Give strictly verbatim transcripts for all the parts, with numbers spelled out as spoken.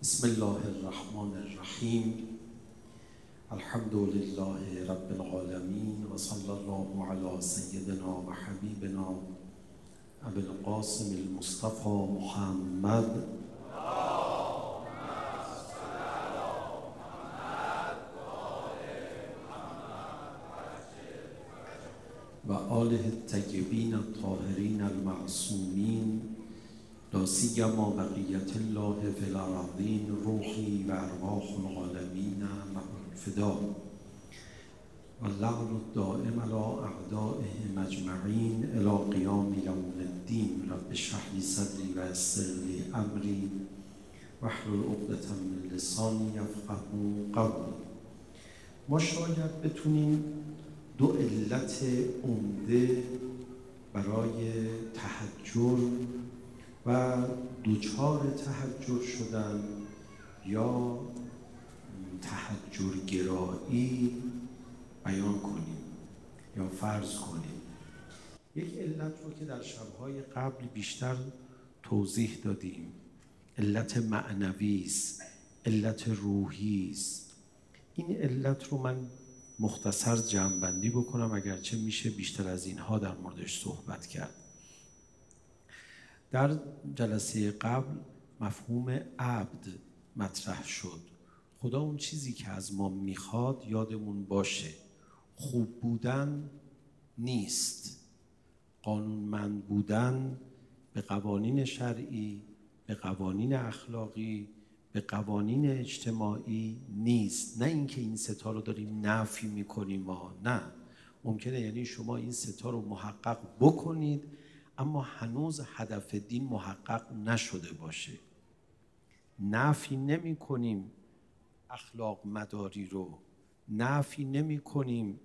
بسم الله الرحمن الرحیم. الحمد لله رب العالمین و صلی الله علی سیدنا و حبیبنا ابی القاسم المصطفى محمد و آله الطیبین الطاهرین المعصومین، لا سیما بقیت الله فی الارضین، روحی و ارواح العالمین له الفدا و اللعن الدائم علی اعدائهم اجمعین الی قیام یوم الدین. رب اشرح لی صدری و یسر لی امری واحلل عقدة من لسانی یفقهوا قولی. ما شاید بتونیم دو علت عمده برای تحجر و دوچار تحجر شدن یا تحجرگرایی بیان کنیم یا فرض کنیم. یک علت رو که در شب‌های قبل بیشتر توضیح دادیم، علت معنوی است، علت روحی است. این علت رو من مختصر جمع‌بندی بکنم، اگرچه میشه بیشتر از اینها در موردش صحبت کرد. در جلسه قبل مفهوم عبد مطرح شد. خدا اون چیزی که از ما میخواد یادمون باشه، خوب بودن نیست، قانونمند بودن به قوانین شرعی، به قوانین اخلاقی، به قوانین اجتماعی نیست. نه اینکه این ستا رو داریم نفی میکنیم ما، نه، ممکنه یعنی شما این ستا رو محقق بکنید اما هنوز هدف دین محقق نشده باشه. نفی نمی کنیم اخلاق مداری رو، نفی نمی کنیم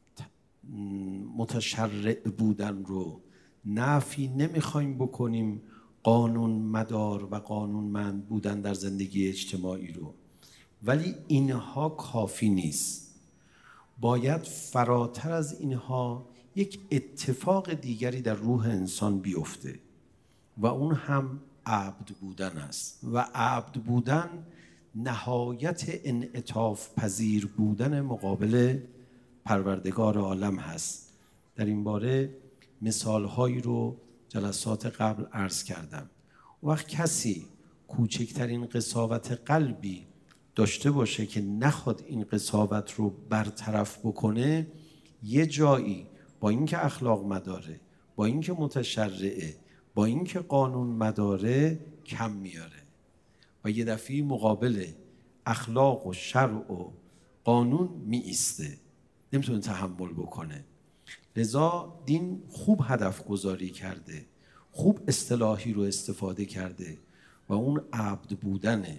متشرع بودن رو، نفی نمی خواهیم بکنیم قانون مدار و قانونمند بودن در زندگی اجتماعی رو، ولی اینها کافی نیست. باید فراتر از اینها یک اتفاق دیگری در روح انسان بیفته و اون هم عبد بودن است. و عبد بودن نهایت انعطاف پذیر بودن مقابل پروردگار عالم هست. در این باره مثالهایی رو جلسات قبل عرض کردم. وقت کسی کوچکترین قساوت قلبی داشته باشه که نخواد این قساوت رو برطرف بکنه، یه جایی با اینکه اخلاق مداره، با اینکه متشرعه، با اینکه قانون مداره کم میاره و یه دفعه مقابل اخلاق و شرع و قانون می ایسته، نمیتونه تحمل بکنه. لذا دین خوب هدف گذاری کرده، خوب اصطلاحی رو استفاده کرده و اون عبد بودنه.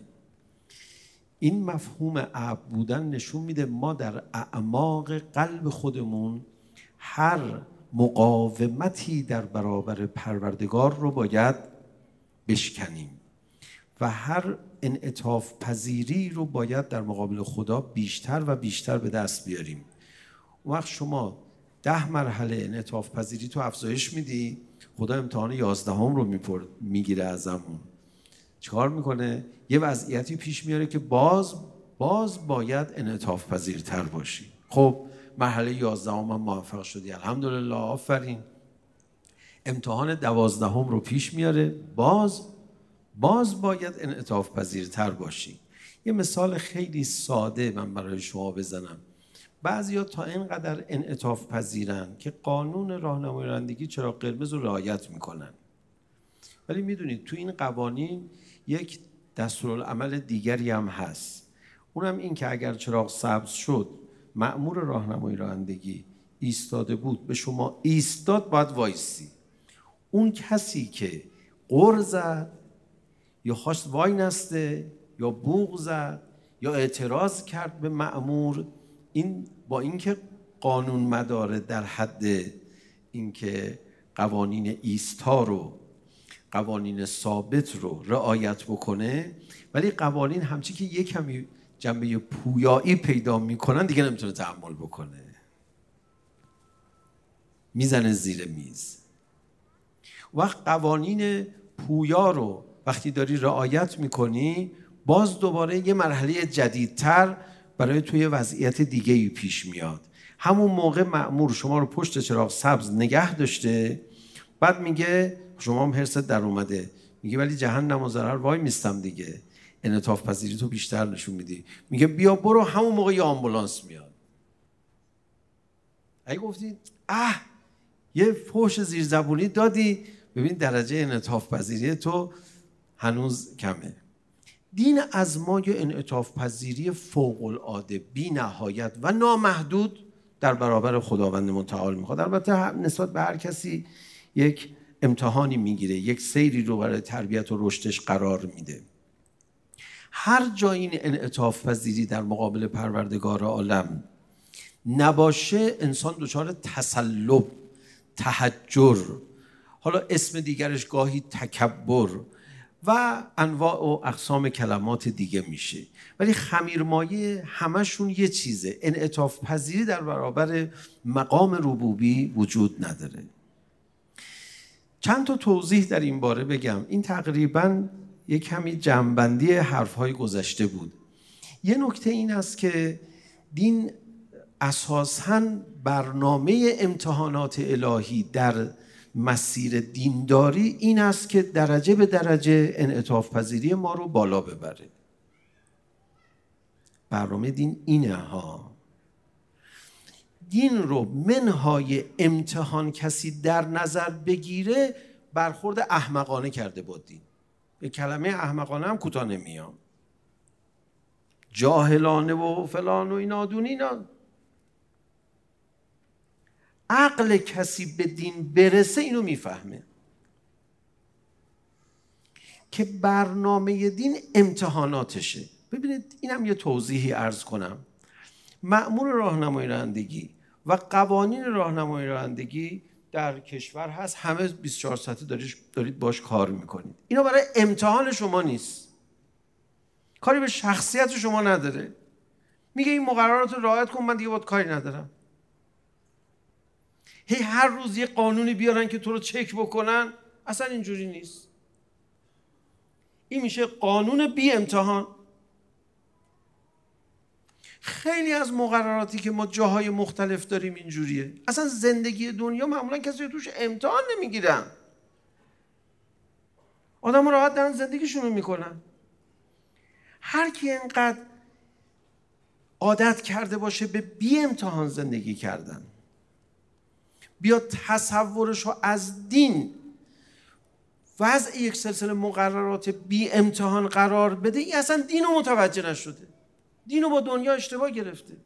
این مفهوم عبد بودن نشون میده ما در اعماق قلب خودمون هر مقاومتی در برابر پروردگار رو باید بشکنیم و هر انعطاف پذیری رو باید در مقابل خدا بیشتر و بیشتر به دست بیاریم. وقت شما ده مرحله انعطاف پذیری تو افزایش میدی، خدا امتحان یازدهم رو میگیره ازمون. چیکار میکنه؟ یه وضعیتی پیش میاره که باز باز باید انعطاف پذیرتر باشی. خب مرحله یازدهم هم موفق شدی، الحمدلله، آفرین. امتحان دوازدهم رو پیش میاره، باز باز باید انعطاف پذیرتر باشی. یه مثال خیلی ساده من برای شما بزنم. بعضیا تا اینقدر انعطاف پذیرن که قانون راهنمای رانندگی چراغ قرمز رو رعایت میکنن، ولی میدونید تو این قوانین یک دستورالعمل دیگری هم هست. اونم این که اگر چراغ سبز شد، مأمور راهنمای رانندگی ایستاده بود، به شما ایستاد، باید وایسی. اون کسی که غر زد یا خواست وای نسته یا بوق زد یا اعتراض کرد به مأمور، این با اینکه قانون مداره در حد اینکه قوانین ایستا رو، قوانین ثابت رو رعایت بکنه، ولی قوانین همچی که یک کمی جنبه پویایی پیدا میکنن دیگه نمیتونه تحمل بکنه، میزنه زیر میز. وقت قوانین پویا رو وقتی داری رعایت میکنی، باز دوباره یه مرحله جدیدتر برای توی وضعیت دیگه‌ای پیش میاد. همون موقع مأمور شما رو پشت چراغ سبز نگه داشته، بعد میگه شما هم حرست در اومده، میگه ولی جهنم و ضرر وای میستم دیگه، انعطاف پذیری تو بیشتر نشون میدی، میگه بیا برو. همون موقع یه آمبولانس میاد. اگه گفتید اه یه فحش زیرزبونی دادی، ببین درجه انعطاف پذیری تو هنوز کمه. دین از ما یه انعطاف پذیری فوق العاده بی نهایت و نامحدود در برابر خداوند متعال میخواد. البته نسبت به هر کسی یک امتحانی میگیره، یک سیری رو برای تربیت و رشدش قرار میده. هر جا این انعطاف پذیری در مقابل پروردگار عالم نباشه، انسان دچار تسلب، تحجر، حالا اسم دیگرش گاهی تکبر و انواع و اقسام کلمات دیگه میشه. ولی خمیرمایه همشون یه چیزه، انعطاف پذیری در برابر مقام ربوبی وجود نداره. چند تا توضیح در این باره بگم. این تقریباً یک کمی جمع‌بندی حرف‌های گذشته بود. یه نکته این است که دین اساساً برنامه امتحانات الهی در مسیر دینداری این است که درجه به درجه انعطاف پذیری ما رو بالا ببره. برنامه دین اینه ها. دین رو منهای امتحان کسی در نظر بگیره برخورد احمقانه کرده با دین. به کلمه احمقانه هم کوتاه نمیام، جاهلانه و فلان و اینا دون اینا. عقل کسی به دین برسه اینو میفهمه که برنامه دین امتحاناتشه. ببینید اینم یه توضیحی عرض کنم. مأمور راهنمایی رانندگی و قوانین راهنمایی رانندگی در کشور هست، همه بیست و چهار ساعته دارید باش کار میکنید. اینا برای امتحان شما نیست، کاری به شخصیت شما نداره. میگه این مقررات رو رعایت کن، من دیگه باید کاری ندارم. هی هر روز یه قانونی بیارن که تو رو چک بکنن، اصلا اینجوری نیست. این میشه قانون بی امتحان. خیلی از مقرراتی که ما جاهای مختلف داریم اینجوریه. اصلا زندگی دنیا معمولا کسی توش امتحان نمیگیرن، آدم راحت دارن زندگیشونو میکنن. هر کی اینقدر عادت کرده باشه به بی امتحان زندگی کردن، بیا تصورشو از دین وضع یک سلسله مقررات بی امتحان قرار بده، این اصلا دینو متوجه نشده، دینو با دنیا اشتباه گرفته.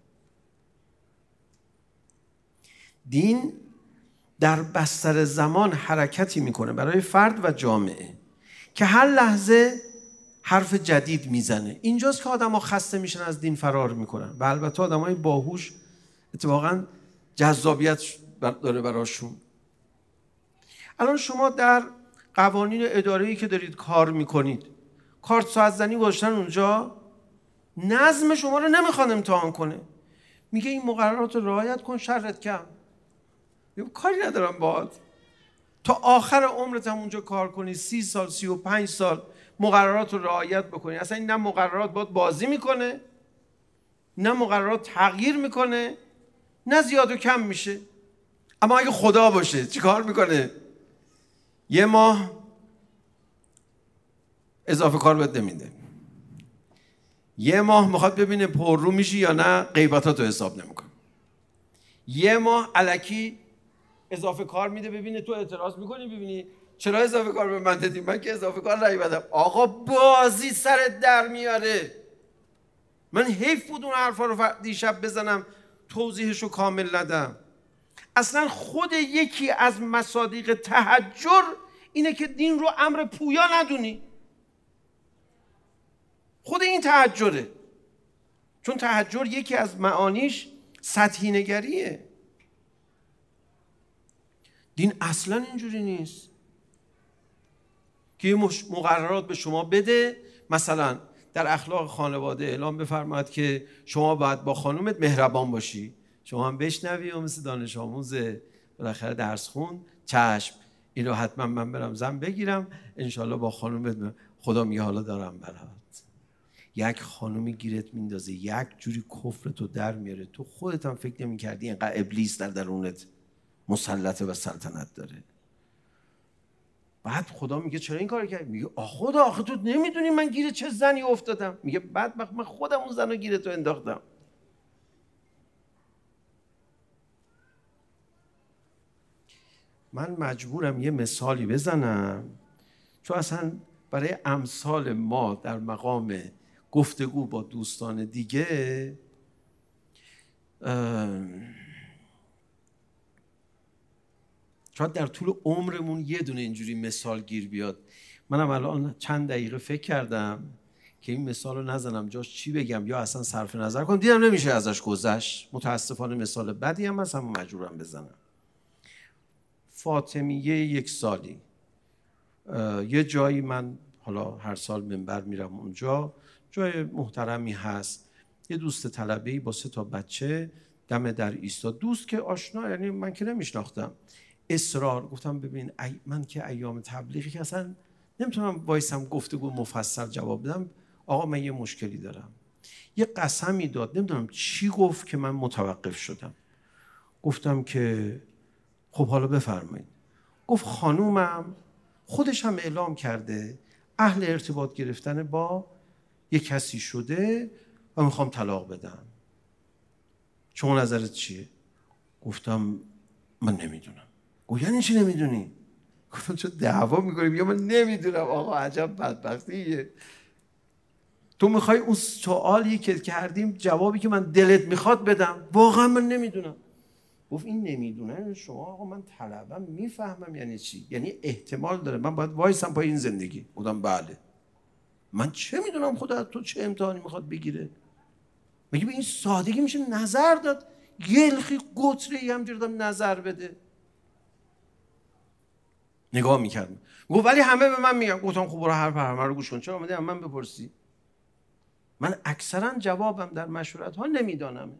دین در بستر زمان حرکتی میکنه برای فرد و جامعه که هر لحظه حرف جدید میزنه. اینجاست که آدم ها خسته میشن، از دین فرار میکنن. و البته آدم های باهوش اتفاقا جذابیت داره براشون. الان شما در قوانین اداره‌ای که دارید کار میکنید، کارت ساعت زنی گذاشتن اونجا، نظم شما رو نمیخواد امتحان کنه، میگه این مقررات رو رعایت کن، شرت کم. میگه کاری ندارم باهات، تا آخر عمرت هم اونجا کار کنی، سی سال سی و پنج سال مقررات رو رعایت بکنی. اصلا این نه مقررات باید بازی میکنه، نه مقررات تغییر میکنه، نه زیاد و کم میشه. اما اگه خدا باشه چی کار میکنه؟ یه ماه اضافه کار بهت نمیده، یه ماه میخواد ببینه پر رو میشی یا نه، غیبتاتو حساب نمیکنه، یه ماه الکی اضافه کار میده ببینه تو اعتراض میکنی، ببینی چرا اضافه کار به من دادی، من که اضافه کار رای بدم. آقا بازی سرت در میاره. من حیف بود اون حرفا رو دیشب بزنم توضیحشو کامل ندم. اصلا خود یکی از مصادیق تحجر اینه که دین رو امر پویا ندونی. خود این تحجره، چون تحجر یکی از معانیش سطحی نگریه. دین اصلا اینجوری نیست که مقررات به شما بده. مثلا در اخلاق خانواده اعلام بفرماد که شما باید با خانومت مهربان باشی، شما هم بشنوی و مثل دانش آموز بالاخره درس خون، چشم این رو حتما من برم زن بگیرم، انشالله با خانومت خدا میگه حالا دارم برات. یک خانومی گیرت میندازه، یک جوری کفرتو در میاره، تو خودت هم فکر نمی‌کردی اینقدر ابلیس در درونت مسلطه و سلطنت داره. بعد خدا میگه چرا این کارو کردی؟ میگه آ خدا آخه تو نمیدونی من گیر چه زنی افتادم. میگه بدبخت من خودم اون زنو گیر تو انداختم. من مجبورم یه مثالی بزنم چون اصلا برای امثال ما در مقام گفتگو با دوستان دیگه شاید در طول عمرمون یه دونه اینجوری مثال گیر بیاد. منم الان چند دقیقه فکر کردم که این مثال رو نزنم، جاش چی بگم یا اصلا صرف نظر کنم، دیدم نمیشه ازش گذشت. متاسفانه مثال بدی هم هست، اما مجبورم بزنم. فاطمیه یک سالی یه جایی، من حالا هر سال منبر میرم اونجا، جای محترمی هست، یه دوست طلبه‌ای با سه تا بچه دم در ایستاد. دوست که آشنا، یعنی من که نمیشناختم، اصرار گفتم ببین من که ایام تبلیغی که اصلا نمیتونم وایسم گفتگو مفصل جواب بدم، آقا من یه مشکلی دارم. یه قسمی داد، نمیدونم چی گفت که من متوقف شدم. گفتم که خب حالا بفرمایید. گفت خانومم خودش هم اعلام کرده اهل ارتباط گرفتن با یه کسی شده و میخوام طلاق بدم. شما نظرت چیه؟ گفتم من نمیدونم. گفت یعنی چی نمیدونی؟ گفتم چون دعوا میکنیم. یا من نمیدونم. آقا عجب بدبختیه. تو میخوای اون سوالی که کردیم جوابی که من دلت میخواد بدم، واقعا من نمیدونم. گفت این نمیدونن شما آقا من طلبم میفهمم یعنی چی، یعنی احتمال داره من باید وایسم پای این زندگی. گفتم بله. من چه میدونم خدا تو چه امتحانی میخواد بگیره؟ میگه به این سادگی میشه نظر داد؟ یلخی قطره ای هم دیردم نظر بده. نگاه میکردم. گفت ولی همه به من میگن. گفتم خب برو حرف همه رو گوش کن، چرا اومدی من بپرسی؟ من اکثرا جوابم در مشورت ها نمیدانم.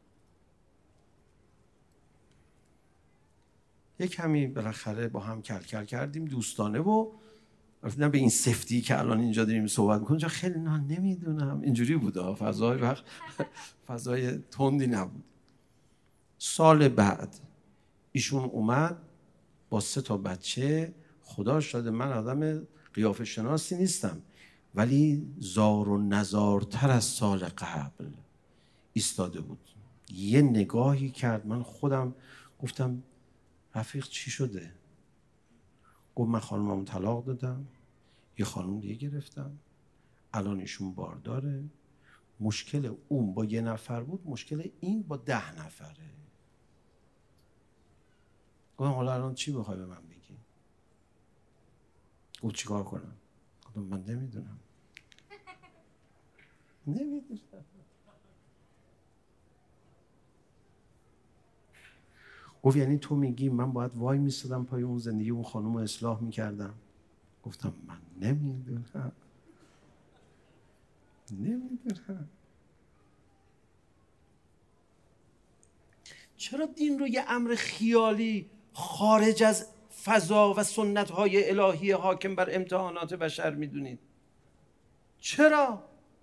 یک کمی بالاخره با هم کل کل کردیم دوستانه و رفتیم به این سفتی که الان اینجا داریم صحبت میکنیم. چون خیلی نه نمیدونم اینجوری بود، فضای وقت فضای تندی نبود. سال بعد ایشون اومد با سه تا بچه. خدا شاده من آدم قیافه شناسی نیستم، ولی زار و نزارتر از سال قبل ایستاده بود. یه نگاهی کرد، من خودم گفتم رفیق چی شده؟ گفت من خانومم طلاق دادم، یه خانوم دیگه گرفتم، الان ایشون بارداره. مشکل اون با یه نفر بود، مشکل این با ده نفره. گفتم حالا الان چی بخوای به من بگی؟ گفت چیکار کنم؟ گفتم من نمیدونم. نمیدونم. گفت یعنی تو میگی من باید وای میستادم پای اون زندگی اون خانم رو اصلاح میکردم؟ گفتم من نمیدونم. نمیدونم. چرا دین رو یه امر خیالی خارج از فضا و سنت‌های الهی حاکم بر امتحانات بشر میدونید؟ چرا؟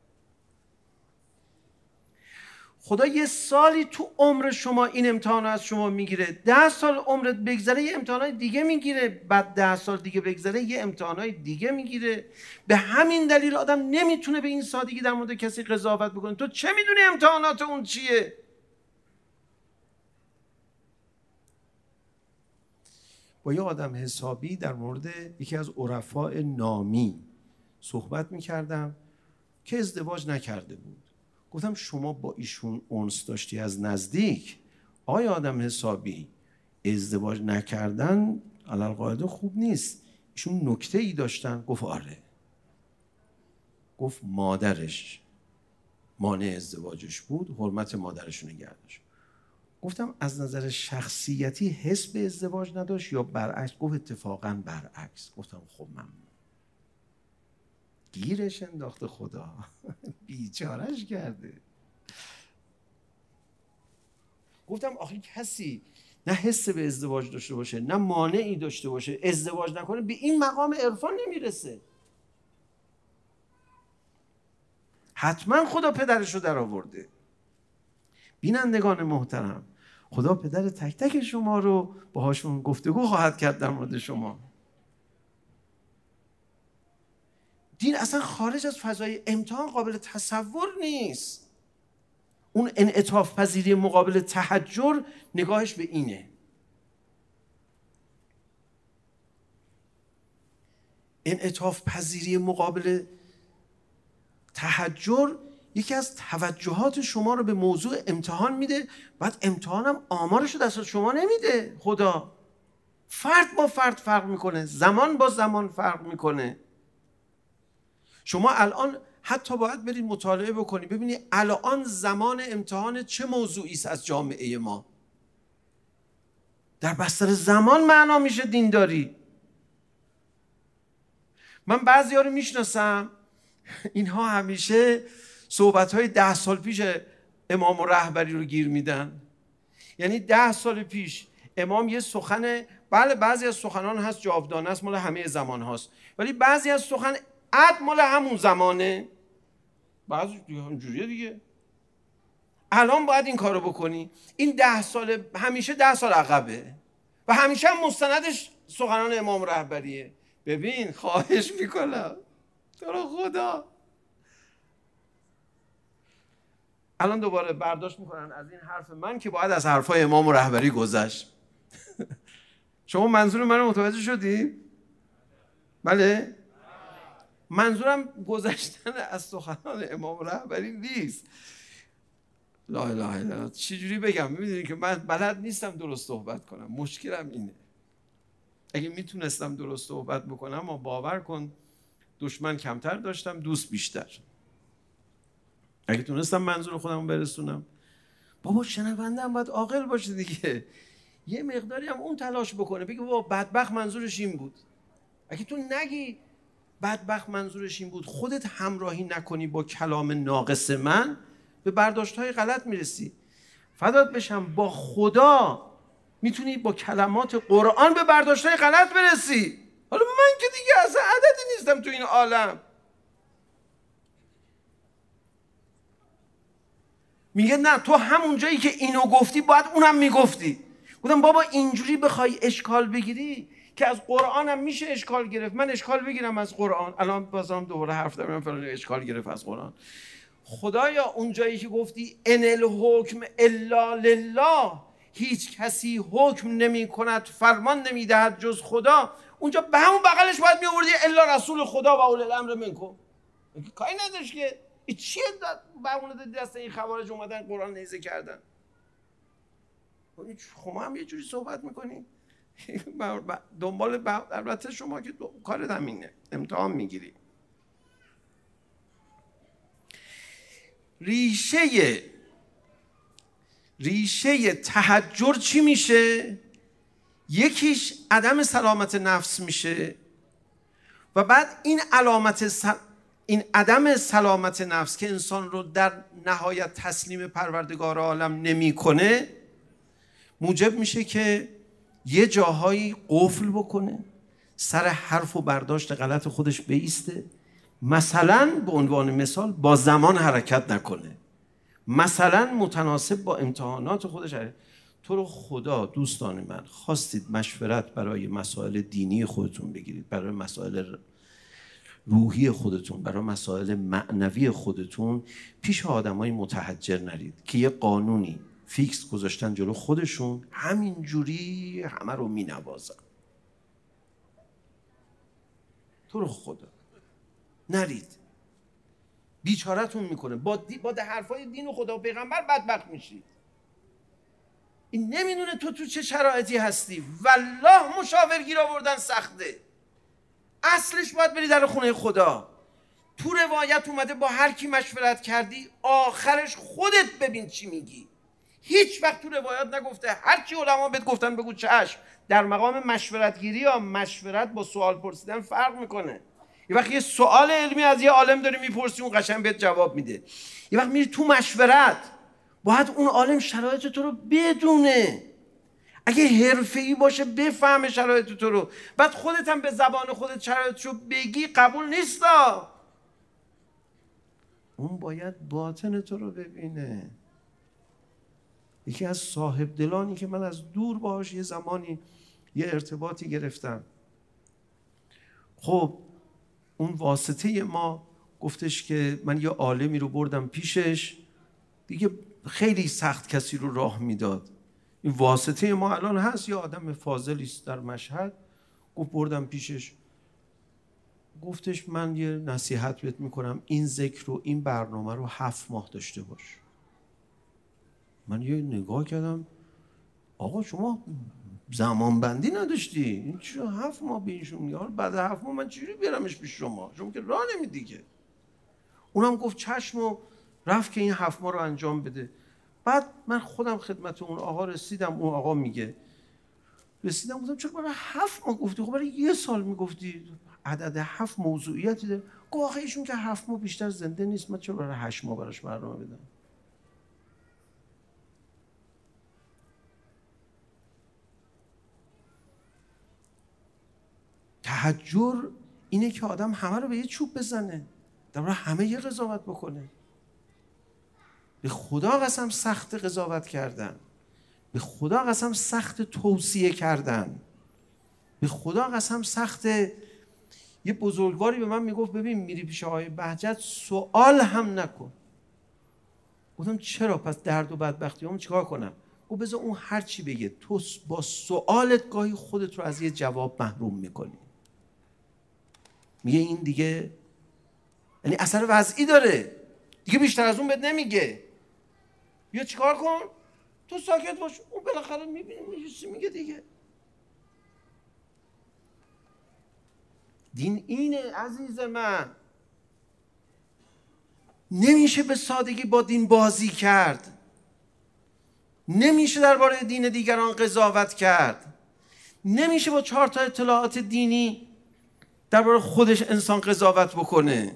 خدا یه سالی تو عمر شما این امتحان از شما میگیره، ده سال عمرت بگذره یه امتحانای دیگه میگیره، بعد ده سال دیگه بگذره یه امتحانای دیگه میگیره. به همین دلیل آدم نمیتونه به این سادگی در مورد کسی قضاوت بکنه. تو چه میدونی امتحانات اون چیه؟ با یه آدم حسابی در مورد یکی از عرفاء نامی صحبت میکردم که ازدواج نکرده بود. گفتم شما با ایشون انس داشتی از نزدیک؟ آقای آدم حسابی ازدواج نکردن علالقاعده خوب نیست، ایشون نکته ای داشتن؟ گفت آره. گفت مادرش مانع ازدواجش بود، حرمت مادرش رو نگه داشت. گفتم از نظر شخصیتی حس به ازدواج نداشت یا برعکس؟ گفت اتفاقا برعکس. گفتم خب ممنون. گیرش انداخته خدا. بیچارش کرده. گفتم آخه کسی نه حس به ازدواج داشته باشه نه مانعی داشته باشه ازدواج نکنه به این مقام عرفان نمیرسه. حتما خدا پدرش رو در آورده. بینندگان محترم، خدا پدر تک تک شما رو باهاشون گفتگو خواهد کرد در مورد شما. دین اصلا خارج از فضای امتحان قابل تصور نیست. اون انعطاف پذیری مقابل تحجر نگاهش به اینه. انعطاف پذیری مقابل تحجر یکی از توجهات شما رو به موضوع امتحان میده. بعد امتحانم آمارش رو دست شما نمیده خدا. فرد با فرد فرق میکنه، زمان با زمان فرق میکنه. شما الان حتی باید برید مطالعه بکنید ببینید الان زمان امتحان چه موضوعی است از جامعه ما. در بستر زمان معنا میشه دینداری. من بعضی ها رو میشناسم، اینها همیشه صحبت‌های ده سال پیش امام و رهبری رو گیر میدن. یعنی ده سال پیش امام یه سخن، بله بعضی از سخنان هست جاودانه است، مال همه زمان هاست، ولی بعضی از سخن عد مال همون زمانه، بعضی اینجوریه دیگه. الان باید این کارو بکنی. این ده سال همیشه ده سال عقبه و همیشه هم مستندش سخنان امام رهبریه. ببین خواهش میکنم تو رو خدا، الان دوباره برداشت میکنن از این حرف من که باید از حرفای امام رهبری گذشت. شما منظور من رو متوجه شدی؟ بله؟ منظورم گذشتن از سخنان امام رهبری نیست. لا اله الا الله. چجوری بگم؟ میدونی که من بلد نیستم درست صحبت کنم. مشکلم اینه. اگه میتونستم درست صحبت بکنم، اما باور کن دشمن کمتر داشتم، دوست بیشتر. اگه تونستم منظور خودم برسونم. بابا شنونده هم باید عاقل باشه دیگه. یه مقداری هم اون تلاش بکنه، بگه بابا بدبخت منظورش این بود. اگه تو نگی بدبخت منظورش این بود، خودت همراهی نکنی با کلام ناقص من، به برداشت‌های غلط میرسی. فدات بشم، با خدا میتونی با کلمات قرآن به برداشت‌های غلط برسی. حالا من که دیگه اصلا عددی نیستم تو این عالم. میگه نه تو همون جایی که اینو گفتی باید اونم میگفتی. گفتم بابا اینجوری بخوای اشکال بگیری که از قرآن هم میشه اشکال گرفت. من اشکال بگیرم از قرآن، الان بازم دوباره حرف دارم فلان اشکال گرفت از قرآن. خدایا اون جایی که گفتی ان الحکم الا لله، هیچ کسی حکم نمی کند فرمان نمی دهد جز خدا، اونجا به همون بغلش باید می آوردی الا رسول خدا و اولی الامر منکم. کاری نداشت که این چیه برمونه دست این خوارج اومدن قرآن نیزه کردن. شما هم یه جوری صحبت میکنی دنبال البته شما که کارت همینه، امتحان میگیری. ریشه ریشه تحجر چی میشه؟ یکیش عدم سلامت نفس میشه و بعد این علامت سل... این عدم سلامت نفس که انسان رو در نهایت تسلیم پروردگار عالم نمیکنه، موجب میشه که یه جاهایی قفل بکنه، سر حرف و برداشت غلط خودش بیسته. مثلا به عنوان مثال با زمان حرکت نکنه، مثلا متناسب با امتحانات خودش حرکت. تو رو خدا دوستان من، خواستید مشورت برای مسائل دینی خودتون بگیرید، برای مسائل روحی خودتون، برای مسائل معنوی خودتون، پیش آدمای متحجر نرید که یه قانونی فیکس گذاشتن جلو خودشون، همینجوری همه رو می نوازن. تو رو خدا نرید، بیچارتون میکنه. با, دی... با ده حرفای دین و خدا و پیغمبر بدبخت میشید. این نمیدونه تو تو چه شرایطی هستی. والله مشاورگیر آوردن سخته. اصلش باید بری در خونه خدا. تو روایت اومده با هر کی مشورت کردی آخرش خودت ببین چی میگی. هیچ وقت تو روایات نگفته هر چی علما بهت گفتن بگو چشم. در مقام مشورتگیری یا مشورت با سوال پرسیدن فرق میکنه. یه وقت یه سوال علمی از یه عالم داری میپرسی، اون قشنگ بهت جواب میده. یه وقت میری تو مشورت، باید اون عالم شرایط تو رو بدونه. اگه حرفه‌ای باشه بفهمه شرایط تو رو، بعد خودت هم به زبان خودت شرایطشو بگی، قبول نیستا. اون باید باطن تو رو ببینه. یکی از صاحب دلانی که من از دور باهاش یه زمانی یه ارتباطی گرفتم، خب اون واسطه ما گفتش که من یه عالمی رو بردم پیشش، دیگه خیلی سخت کسی رو راه میداد. این واسطه ما الان هست، یه آدم فاضلی است در مشهد، گفت بردم پیشش، گفتش من یه نصیحت بهت میکنم، این ذکر رو این برنامه رو هفت ماه داشته باش. من یه نگاه کردم، آقا شما زمان بندی نداشتی؟ این چرا هفت ماه به ایشون میگه؟ بعد هفت ماه من چجوری بیارمش پیش شما؟ شما که راه نمیدی که. اونم گفت چشم و رفت که این هفت ماه رو انجام بده. بعد من خودم خدمت اون آقا رسیدم، اون آقا میگه رسیدم گفتم چرا برای هفت ماه گفتی؟ خب برای یه سال میگفتی. عدد هفت موضوعیتی داره. گفت آخه ایشون که هفت ماه بیشتر زنده نیست، من چرا برای هشت ماه براش برنامه بدم؟ تحجر اینه که آدم همه رو به یه چوب بزنه، در واقع همه یه قضاوت بکنه. به خدا قسم سخت قضاوت کردن، به خدا قسم سخت توصیه کردن، به خدا قسم سخت. یه بزرگواری به من میگفت ببین میری پیش آقای بهجت سوال هم نکن. گفتم چرا؟ پس درد و بدبختی هم چیکار کنم؟ گفت بذار اون هر چی بگه، تو با سوالت گاهی خودت رو از یه جواب محروم میکنی. میگه این دیگه یعنی اثر وضعی داره دیگه، بیشتر از اون بهت نمیگه. بیا چیکار کن؟ تو ساکت باش، اون بالاخره میبینی میشه میگه دیگه. دین اینه عزیز من. نمیشه به سادگی با دین بازی کرد، نمیشه درباره دین دیگران قضاوت کرد، نمیشه با چهار تا اطلاعات دینی درباره خودش انسان قضاوت بکنه.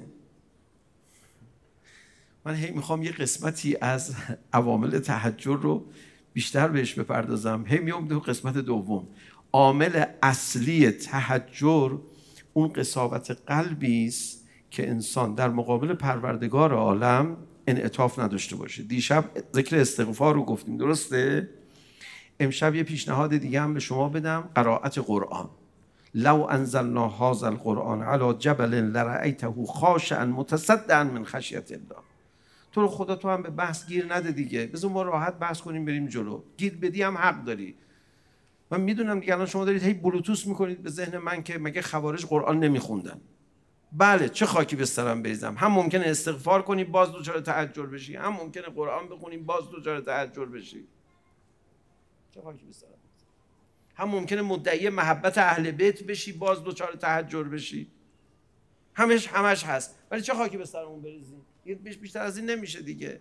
من هی میخوام یه قسمتی از عوامل تحجر رو بیشتر بهش بپردازم. هی میام تو قسمت دوم. عامل اصلی تحجر اون قساوت قلبی است که انسان در مقابل پروردگار عالم انعطاف نداشته باشه. دیشب ذکر استغفار رو گفتیم، درسته؟ امشب یه پیشنهاد دیگه هم به شما بدم، قرائت قرآن. لو انزلنا هذا القرآن على جبل لرأیته خاشعا متصدعا من خشیت الله. تو رو خدا تو هم به بحث گیر نده دیگه، بذار ما راحت بحث کنیم بریم جلو. گیر بدی هم حق داری. من میدونم دیگه الان شما دارید هی بلوتوس میکنید به ذهن من که مگه خوارج قرآن نمیخوندن. بله، چه خاکی به سرم بریزم. هم ممکنه استغفار کنی باز دچار تحجر بشی، هم ممکنه قرآن بخونی باز دچار تحجر بشی. چه خاکی به سرم. هم ممکنه مدعی محبت اهل بیت بشی باز دچار تحجر بشی. همش همش هست. ولی چه خاکی به سرمون بریزیم. بیشتر از این نمیشه دیگه.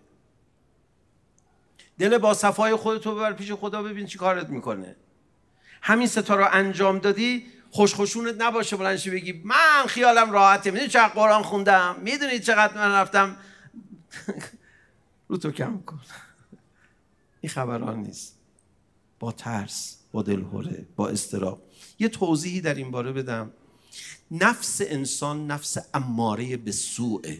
دل با صفای خودتو ببر پیش خدا، ببین چی کارت میکنه. همین ستا رو انجام دادی، خوشخوشونت نباشه بلندشی بگی من خیالم راحته، میدونی چقدر قرآن خوندم، میدونی چقدر من رفتم. رو تو کم کن. این خبران نیست. با ترس، با دلهره، با اضطراب. یه توضیحی در این باره بدم. نفس انسان نفس اماره به سوءه،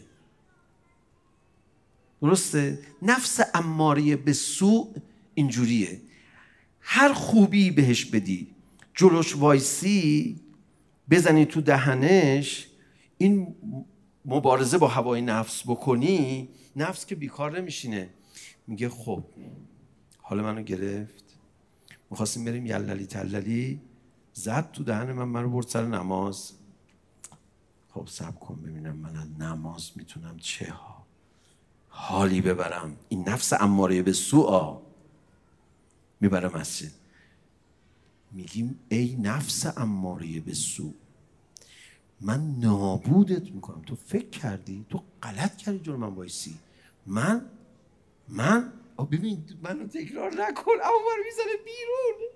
درسته؟ نفس اماره به سوء اینجوریه، هر خوبی بهش بدی، جلوش وایسی، بزنی تو دهنش، این مبارزه با هوای نفس بکنی، نفس که بیکار نمیشینه، میگه خب حالا منو گرفت، میخواستیم بریم یللی تللی، زد تو دهن من، منو برد سر نماز. خب صبر کن ببینم من از نماز میتونم چه ها حالی ببرم. این نفس اماره به سوء میبره مسجد. میگیم ای نفس اماره به سوء، من نابودت میکنم. تو فکر کردی؟ تو غلط کردی جلو من وایسی. من من ببین منو تکرار نکن، اما من میزنه بیرون،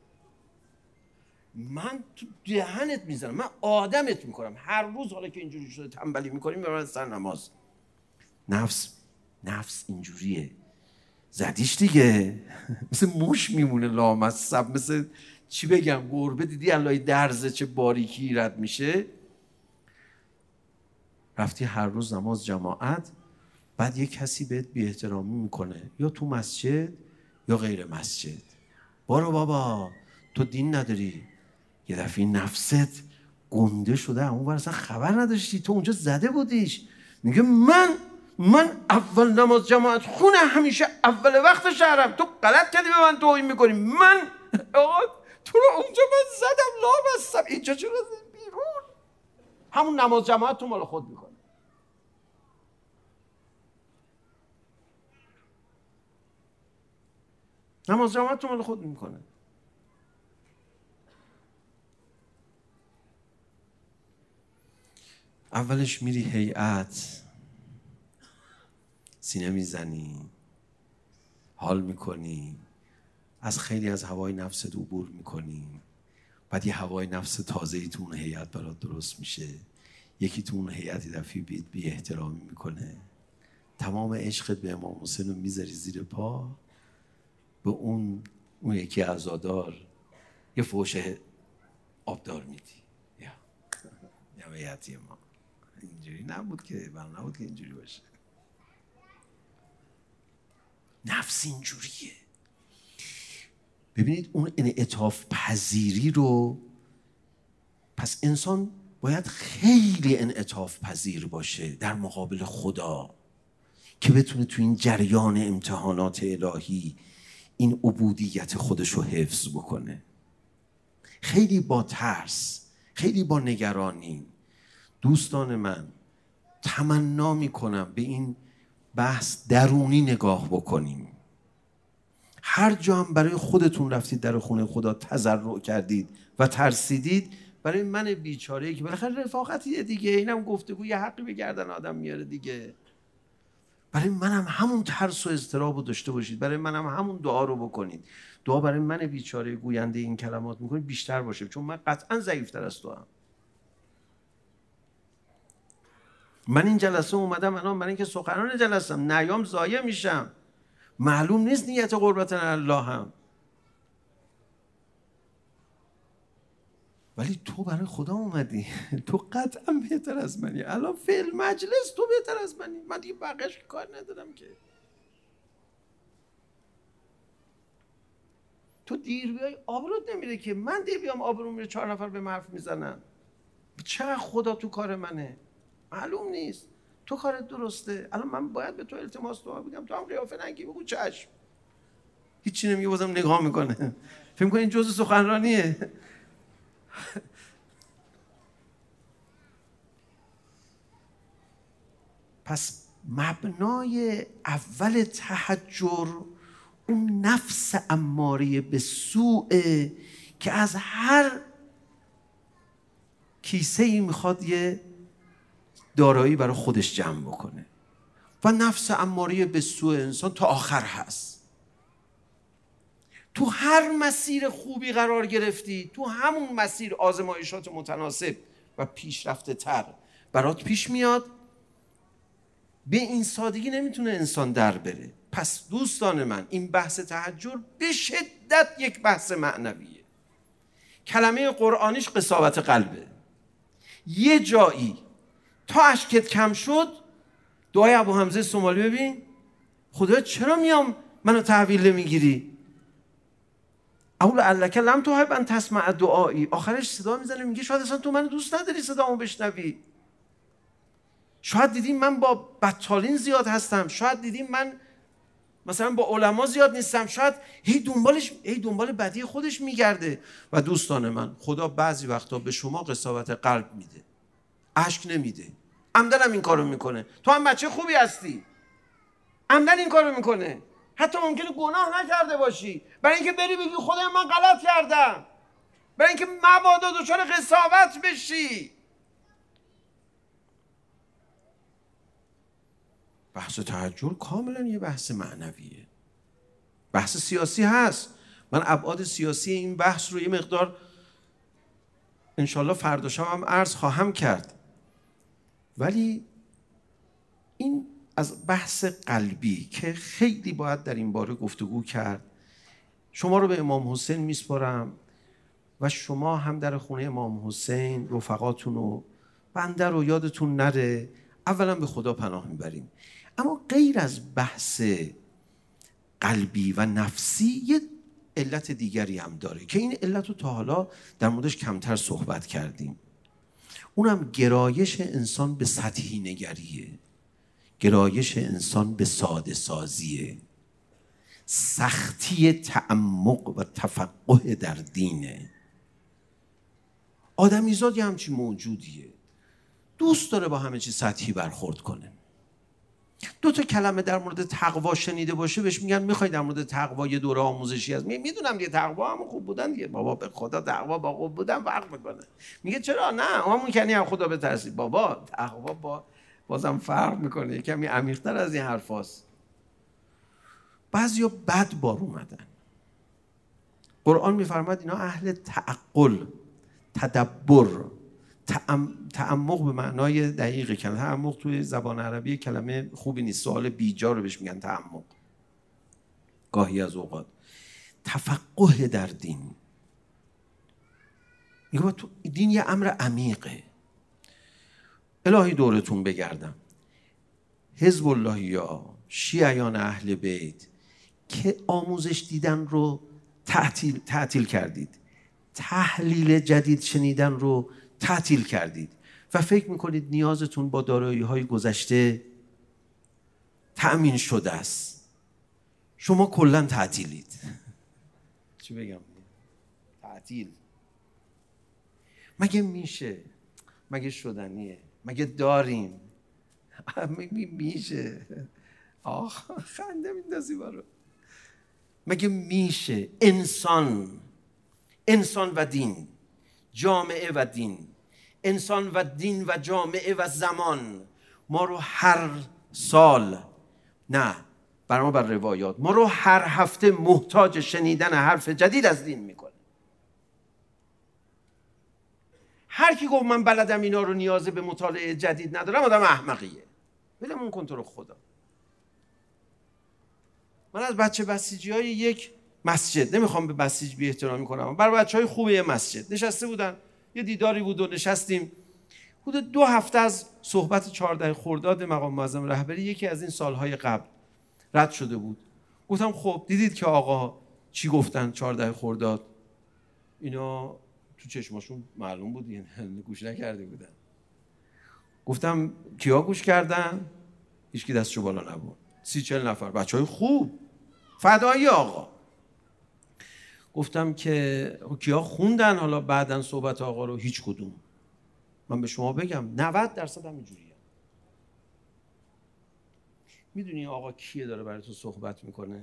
من تو دهنت میزنم، من آدمت میکنم. هر روز حالا که اینجوری شده تنبلی میکنیم میبرن سر نماز. نفس نفس اینجوریه، زدیش دیگه. مثل موش میمونه لامصب، مثل چی بگم، گربه دیدی الهی درزه چه باریکی رد میشه. رفتی هر روز نماز جماعت، بعد یه کسی بهت بی احترامی میکنه، یا تو مسجد یا غیر مسجد. برو بابا تو دین نداری. یه دفعه نفست گنده شده، اون اصلا خبر نداشتی، تو اونجا زده بودیش. میگه من من اول نماز جماعت خونه همیشه اول وقت شهرم، تو غلط کردی به من توهین میکنی. من آقا تو رو اونجا من زدم لا بستم، اینجا چرا بیرون؟ همون نماز جماعت تو مال خود میکنه. نماز جماعت تو مال خود میکنه. اولش میری هیئت، سینه میزنی، حال میکنی، از خیلی از هوای نفست عبور میکنی، بعد یه هوای نفس تازه‌ای تو اون هیئت برات درست میشه. یکی تو اون هیئت دفعی بی, بی احترامی میکنه، تمام عشقت به امام حسین رو میذاری زیر پا، به اون اون یکی عزادار یه فوش آبدار میدی. یا یا هیئتی ما اینجوری نبود که، من نبود که اینجوری باشه. نفس اینجوریه. ببینید اون انعطاف پذیری رو، پس انسان باید خیلی انعطاف پذیر باشه در مقابل خدا که بتونه تو این جریان امتحانات الهی این عبودیت خودش رو حفظ بکنه. خیلی با ترس، خیلی با نگرانی. دوستان من تمنا میکنم به این بحث درونی نگاه بکنیم. هر جا هم برای خودتون رفتید در خونه خدا تضرع کردید و ترسیدید، برای من بیچاره‌ای که بالاخره رفاقتیه دیگه، اینم گفتگو یه حقی به گردن آدم میاره دیگه، برای منم همون ترس و اضطراب رو داشته باشید، برای منم همون دعا رو بکنید. دعا برای من بیچاره گوینده این کلمات میکنید بیشتر باشه، چون من قطعا ضعیف‌تر از تو هم. من این جلسه اومدم الان برای اینکه سخنران جلسم، نیام ضایع میشم، معلوم نیست نیت قربت الله هم، ولی تو برای خدا اومدی. تو قطعا بهتر از منی. الان فعل مجلس تو بهتر از منی، من دیگه بقیش کار ندارم که. تو دیر بیای آبروت نمیره که، من دیر بیام آبرو میره، چهار نفر به حرف میزنن. چقدر خدا تو کار منه معلوم نیست. تو کارت درسته. الان من باید به تو التماس دعا بگم، تو هم قیافه نگی بگو چشم، هیچی نمیگه، بازم نگاه میکنه، فکر میکنه این جزء سخنرانیه. پس مبنای اول تحجر اون نفس اماره به سوء که از هر کیسه ای میخواد یه دارایی برای خودش جمع بکنه، و نفس اماره به سوء انسان تا آخر هست. تو هر مسیر خوبی قرار گرفتی، تو همون مسیر آزمایشات متناسب و پیشرفته تر برات پیش میاد. به این سادگی نمیتونه انسان در بره. پس دوستان من این بحث تحجر به شدت یک بحث معنویه. کلمه قرآنیش قساوت قلبه. یه جایی تا اشکت کم شد، دعای ابو حمزه سومالی ببین، خدا چرا میام منو تحویل میگیری؟ اقول علک لم تحب ان تسمع دعایی. آخرش صدا میزنه میگه شاید اصلا تو منو دوست نداری صدامو بشنوی، شاید دیدیم من با بطالین زیاد هستم، شاید دیدیم من مثلا با علما زیاد نیستم، شاید هی دنبالش هی دنبال بدی خودش میگرده. و دوستان من خدا بعضی وقتا به شما قساوت قلب میده، اشک نمیده، عمدن هم این کارو میکنه. تو هم بچه خوبی هستی، عمدن این کارو میکنه، حتی ممکنه گناه نکرده باشی، برای اینکه بری بگی خدای من غلط کردم، برای اینکه مبادا دچار قساوت بشی. بحث تحجر کاملا یه بحث معنویه. بحث سیاسی هست، من ابعاد سیاسی این بحث رو یه مقدار انشالله فردا شب هم عرض خواهم کرد، ولی این از بحث قلبی که خیلی باید در این باره گفتگو کرد. شما رو به امام حسین میسپارم و شما هم در خونه امام حسین رفقاتون رو، بنده رو یادتون نره اولا به خدا پناه میبریم. اما غیر از بحث قلبی و نفسی یه علت دیگری هم داره که این علت رو تا حالا در موردش کمتر صحبت کردیم. اونم گرایش انسان به سطحی نگریه، گرایش انسان به ساده سازیه، سختی تعمق و تفقه در دینه. آدمیزاد یه همچین موجودیه، دوست داره با همه چی سطحی برخورد کنه. دو تا کلمه در مورد تقوا شنیده باشه بهش میگن میخوای در مورد تقوا یه دوره آموزشی هست؟ میدونم دیگه تقوا هم خوب بودن دیگه، بابا به خدا تقوا با خوب بودن فرق میکنه. میگه چرا؟ نه همون کنی هم خدا بترسی. بابا تقوا با بازم فرق میکنه، کمی عمیق‌تر از این حرفاست. بعضیا بد بار اومدن. قرآن میفرماد اینا اهل تعقل، تدبر، تعمق به معنای دقیق کلمه. تعمق توی زبان عربی کلمه خوبی نیست، سوال بیجا رو بهش میگن تعمق گاهی از اوقات. تفقه در دین، میگه تو دین یه امر عمیقه. الهی دورتون بگردم، حزب الله یا شیعیان اهل بیت که آموزش دیدن رو تعطیل تعطیل کردید، تحلیل جدید شنیدن رو تعطیل کردید و فکر میکنید نیازتون با دارایی‌های گذشته تأمین شده است. شما کلاً تعطیلید. چی بگم؟ تعطیل. مگه میشه؟ مگه شدنیه؟ مگه داریم؟ مگه میشه؟ آخ خنده میندازی برو. مگه میشه انسان انسان و دین، جامعه و دین، انسان و دین و جامعه و زمان ما رو هر سال، نه بنا بر روایات، ما رو هر هفته محتاج شنیدن حرف جدید از دین میکنه. هر کی گفت من بلدم اینا رو نیاز به مطالعه جدید ندارم آدم احمقیه. ولمون کن تو رو خدا. من از بچه بسیجی های یک مسجد، نمیخوام به بسیج بی احترامی کنم، برای بچه های خوبه مسجد نشسته بودن، یه دیداری بود و نشستیم. حدود دو هفته از صحبت چهارده خرداد مقام معظم رهبری یکی از این سالهای قبل رد شده بود. گفتم خب دیدید که آقا چی گفتن چهارده خرداد؟ اینا تو چشماشون معلوم بود، یعنی گوش نکرده بودن. گفتم کیا گوش کردن؟ هیچکی دستشو بالا نبود. سی چل نفر بچه های خوب فدایی آقا. گفتم که کیا خوندن حالا بعدن صحبت آقا رو؟ هیچ کدوم. من به شما بگم نود درصد همینجوریه. میدونی آقا کیه داره برای تو صحبت میکنه؟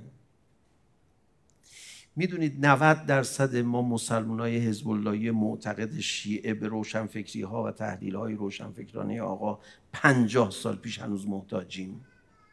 میدونید نود درصد ما مسلمانای حزب اللهی معتقد شیعه به روشنفکری ها و تحلیل های روشنفکرانه آقا پنجاه سال پیش هنوز محتاجیم.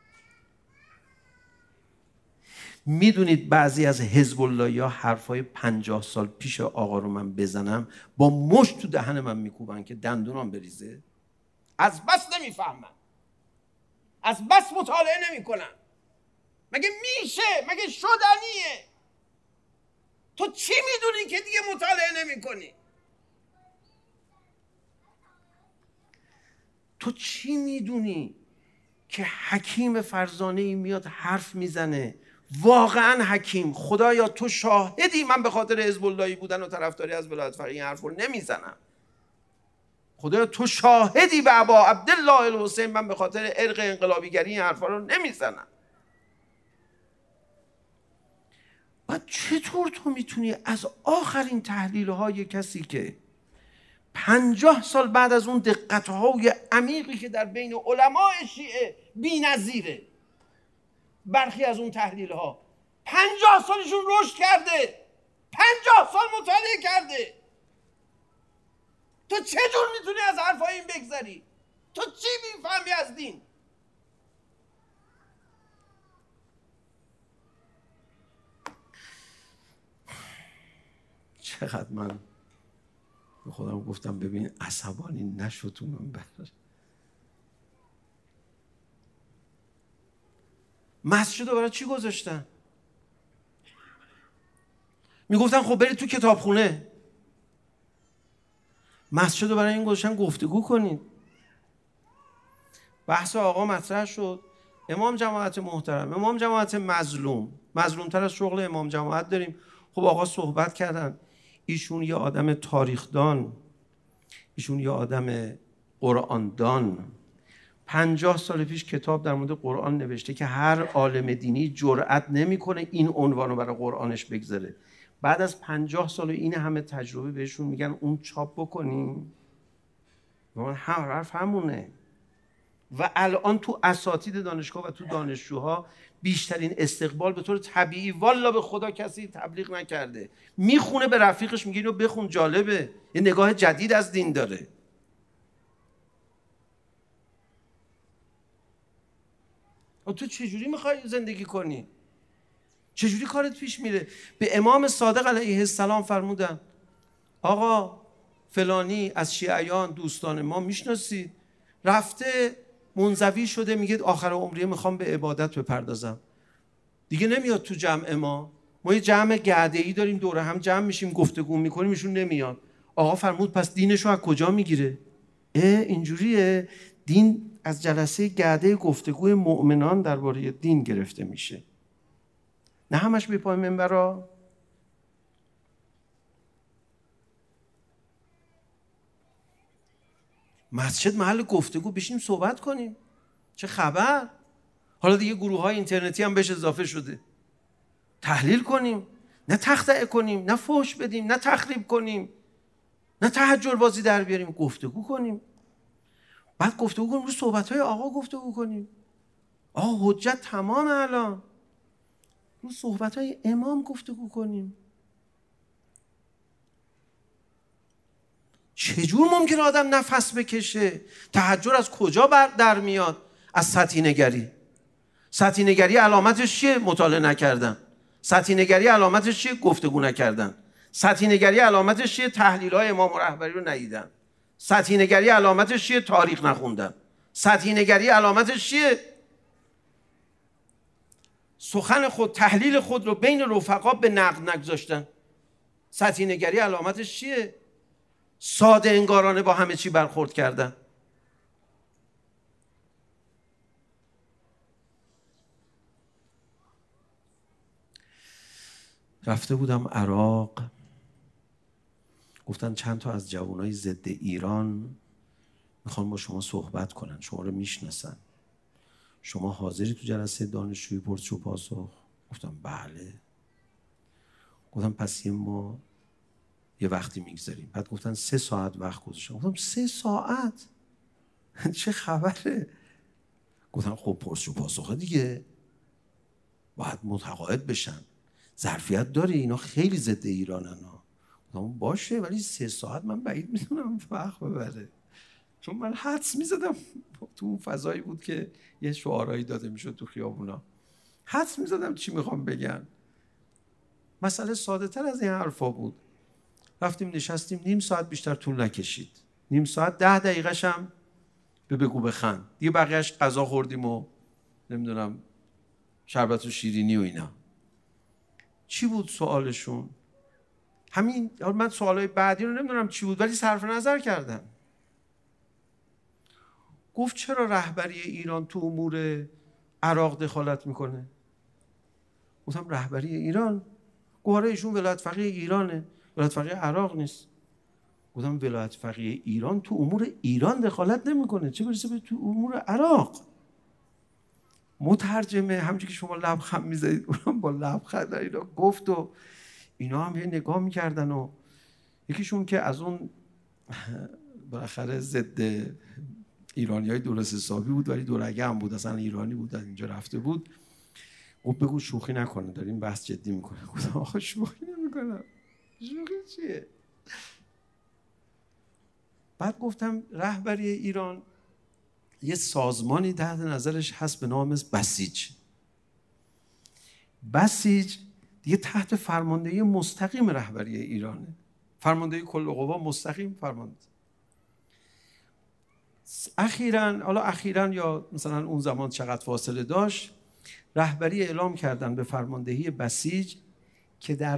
میدونید بعضی از حزب اللهی ها حرفای پنجاه سال پیش آقا رو من بزنم با مشت تو دهن من میکوبن که دندونام بریزه. از بس نمیفهمن، از بس مطالعه نمیکنن. مگه میشه؟ مگه شدنیه؟ تو چی میدونی که دیگه مطالعه نمیکنی؟ تو چی میدونی که حکیم فرزانه‌ای میاد حرف میزنه، واقعا حکیم، خدایا تو شاهدی من به خاطر حزب اللهی بودن و طرفداری از ولایت فقیه این حرف رو نمیزنم. خدایا تو شاهدی به ابا عبدالله الحسین من به خاطر ارق انقلابیگری این حرفا رو نمیزنم. بعد چطور تو میتونی از آخرین تحلیل های کسی که پنجاه سال بعد از اون دقت های عمیقی که در بین علماء شیعه بی نظیره، برخی از اون تحلیل ها پنجاه سالشون رشد کرده، پنجاه سال مطالعه کرده، تو چجور میتونی از حرفای این بگذری؟ تو چی میفهمی از دین؟ چقدر من به خودم گفتم ببین عصبانی نشو تو منبر. مسجد رو برای چی گذاشتن؟ میگفتن خب برید تو کتابخونه. مسجد رو برای این گذاشتن گفتگو کنید. بحث آقا مطرح شد. امام جماعت محترم، امام جماعت مظلوم، مظلومتر از شغل امام جماعت داریم. خب آقا صحبت کردن. ایشون یه آدم تاریخدان، ایشون یه آدم قرآندان، پنجاه سال پیش کتاب در مورد قرآن نوشته که هر عالم دینی جرأت نمیکنه این عنوانو برای قرآنش بگذاره. بعد از پنجاه سال این همه تجربه بهشون میگن اون چاپ بکنیم. من هم حرف همونه. و الان تو اساتید دانشگاه و تو دانشجوها بیشترین استقبال به طور طبیعی، والا به خدا کسی تبلیغ نکرده، میخونه به رفیقش میگه اینو بخون جالبه، یه نگاه جدید از دین داره. تو چجوری میخوای زندگی کنی؟ چجوری کارت پیش میره؟ به امام صادق علیه السلام فرمودن آقا فلانی از شیعیان دوستان ما میشناسید، رفته منزوی شده میگه آخر عمریه میخوام به عبادت بپردازم، دیگه نمیاد تو جمع ما. ما یه جمع گرده‌ای داریم دوره هم جمع میشیم گفتگو میکنیم، ایشون نمیاد. آقا فرمود پس دینشو از کجا میگیره؟ اه اینجوریه، دین از جلسه گرده گفتگوی مؤمنان درباره دین گرفته میشه، نه همش به پای منبرا. مسجد محل گفتگو، بشیم صحبت کنیم چه خبر. حالا دیگه گروه های اینترنتی هم بهش اضافه شده، تحلیل کنیم، نه تخطئه کنیم، نه فحش بدیم، نه تخریب کنیم، نه تهجر بازی در بیاریم، گفتگو کنیم. بعد گفتگو کنیم رو صحبت‌های آقا گفتگو کنیم. آقا حجت تمام الان، رو صحبت‌های امام گفتگو کنیم. چجور ممکنه آدم نفس بکشه؟ تهجر از کجا بر در میاد؟ از سطحی نگری. سطحی نگری علامتش چیه؟ مطالعه نکردن. سطحی نگری علامتش چیه؟ گفتگو نکردن. سطحی نگری علامتش چیه؟ تحلیل‌های امام و رهبری رو ندیدن. سطحی نگری علامتش چیه؟ تاریخ نخوندن. سطحی نگری علامتش چیه؟ سخن خود، تحلیل خود رو بین رفقا به نقد نگذاشتن. سطحی نگری علامتش چیه؟ ساده انگارانه با همه چی برخورد کردن. رفته بودم عراق، گفتن چند تا از جوانای ضد ایران میخوان با شما صحبت کنن، شما رو میشناسن، شما حاضری تو جلسه دانشجویی پرسش و پاسخ؟ گفتم بله. گفتم پس یه ما یه وقتی میگذاریم. بعد گفتن سه ساعت وقت گذاشتم. گفتم سه ساعت چه خبره؟ گفتن خب پرسش و پاسخه دیگه، باید متقاعد بشن، ظرفیت داره، اینا خیلی ضد ایرانن ها. گفتم باشه ولی سه ساعت من بعید میدونم وقت ببره، چون من حدس میزدم تو اون فضایی بود که یه شعارهایی داده میشد تو خیابونا، حدس میزدم چی میخوام بگن. مسئله ساده تر از این حرفا بود. رفتیم نشستیم، نیم ساعت بیشتر طول نکشید، نیم ساعت ده دقیقه‌ش هم به بگو بخند دیگه، بقیه‌اش غذا خوردیم و نمیدونم شربت و شیرینی و اینا. چی بود سوالشون؟ همین. من سوالای بعدی رو نمیدونم چی بود ولی صرف نظر کردن. گفت چرا رهبری ایران تو امور عراق دخالت میکنه؟ گفتم رهبری ایران؟ گفت ایشون ولایت فقیه ایرانه، ولایت فقیه عراق نیست. گفتم ولایت فقیه ایران تو امور ایران دخالت نمیکنه، چه برسه به تو امور عراق؟ مترجمه همونجوری که شما لبخند میزدید اونم با لبخند اینا گفت و اینا هم یه نگاه میکردن و یکیشون که از اون بالاخره ضد ایرانی های درست حسابی بود ولی دورگه هم بود، اصلا ایرانی بود، از اینجا رفته بود، گفت بگو شوخی نکنه داریم بحث جدی میکنه. گفتم آخه شوخی نمیکنم، شوخی چیه؟ بعد گفتم رهبری ایران یه سازمانی تحت نظرش هست به نام بسیج. بسیج دیگه تحت فرماندهی مستقیم رهبری ایرانه، فرماندهی کل قوا مستقیم فرمانده. اخیراً، حالا اخیراً یا مثلا اون زمان چقدر فاصله داشت، رهبری اعلام کردن به فرماندهی بسیج که در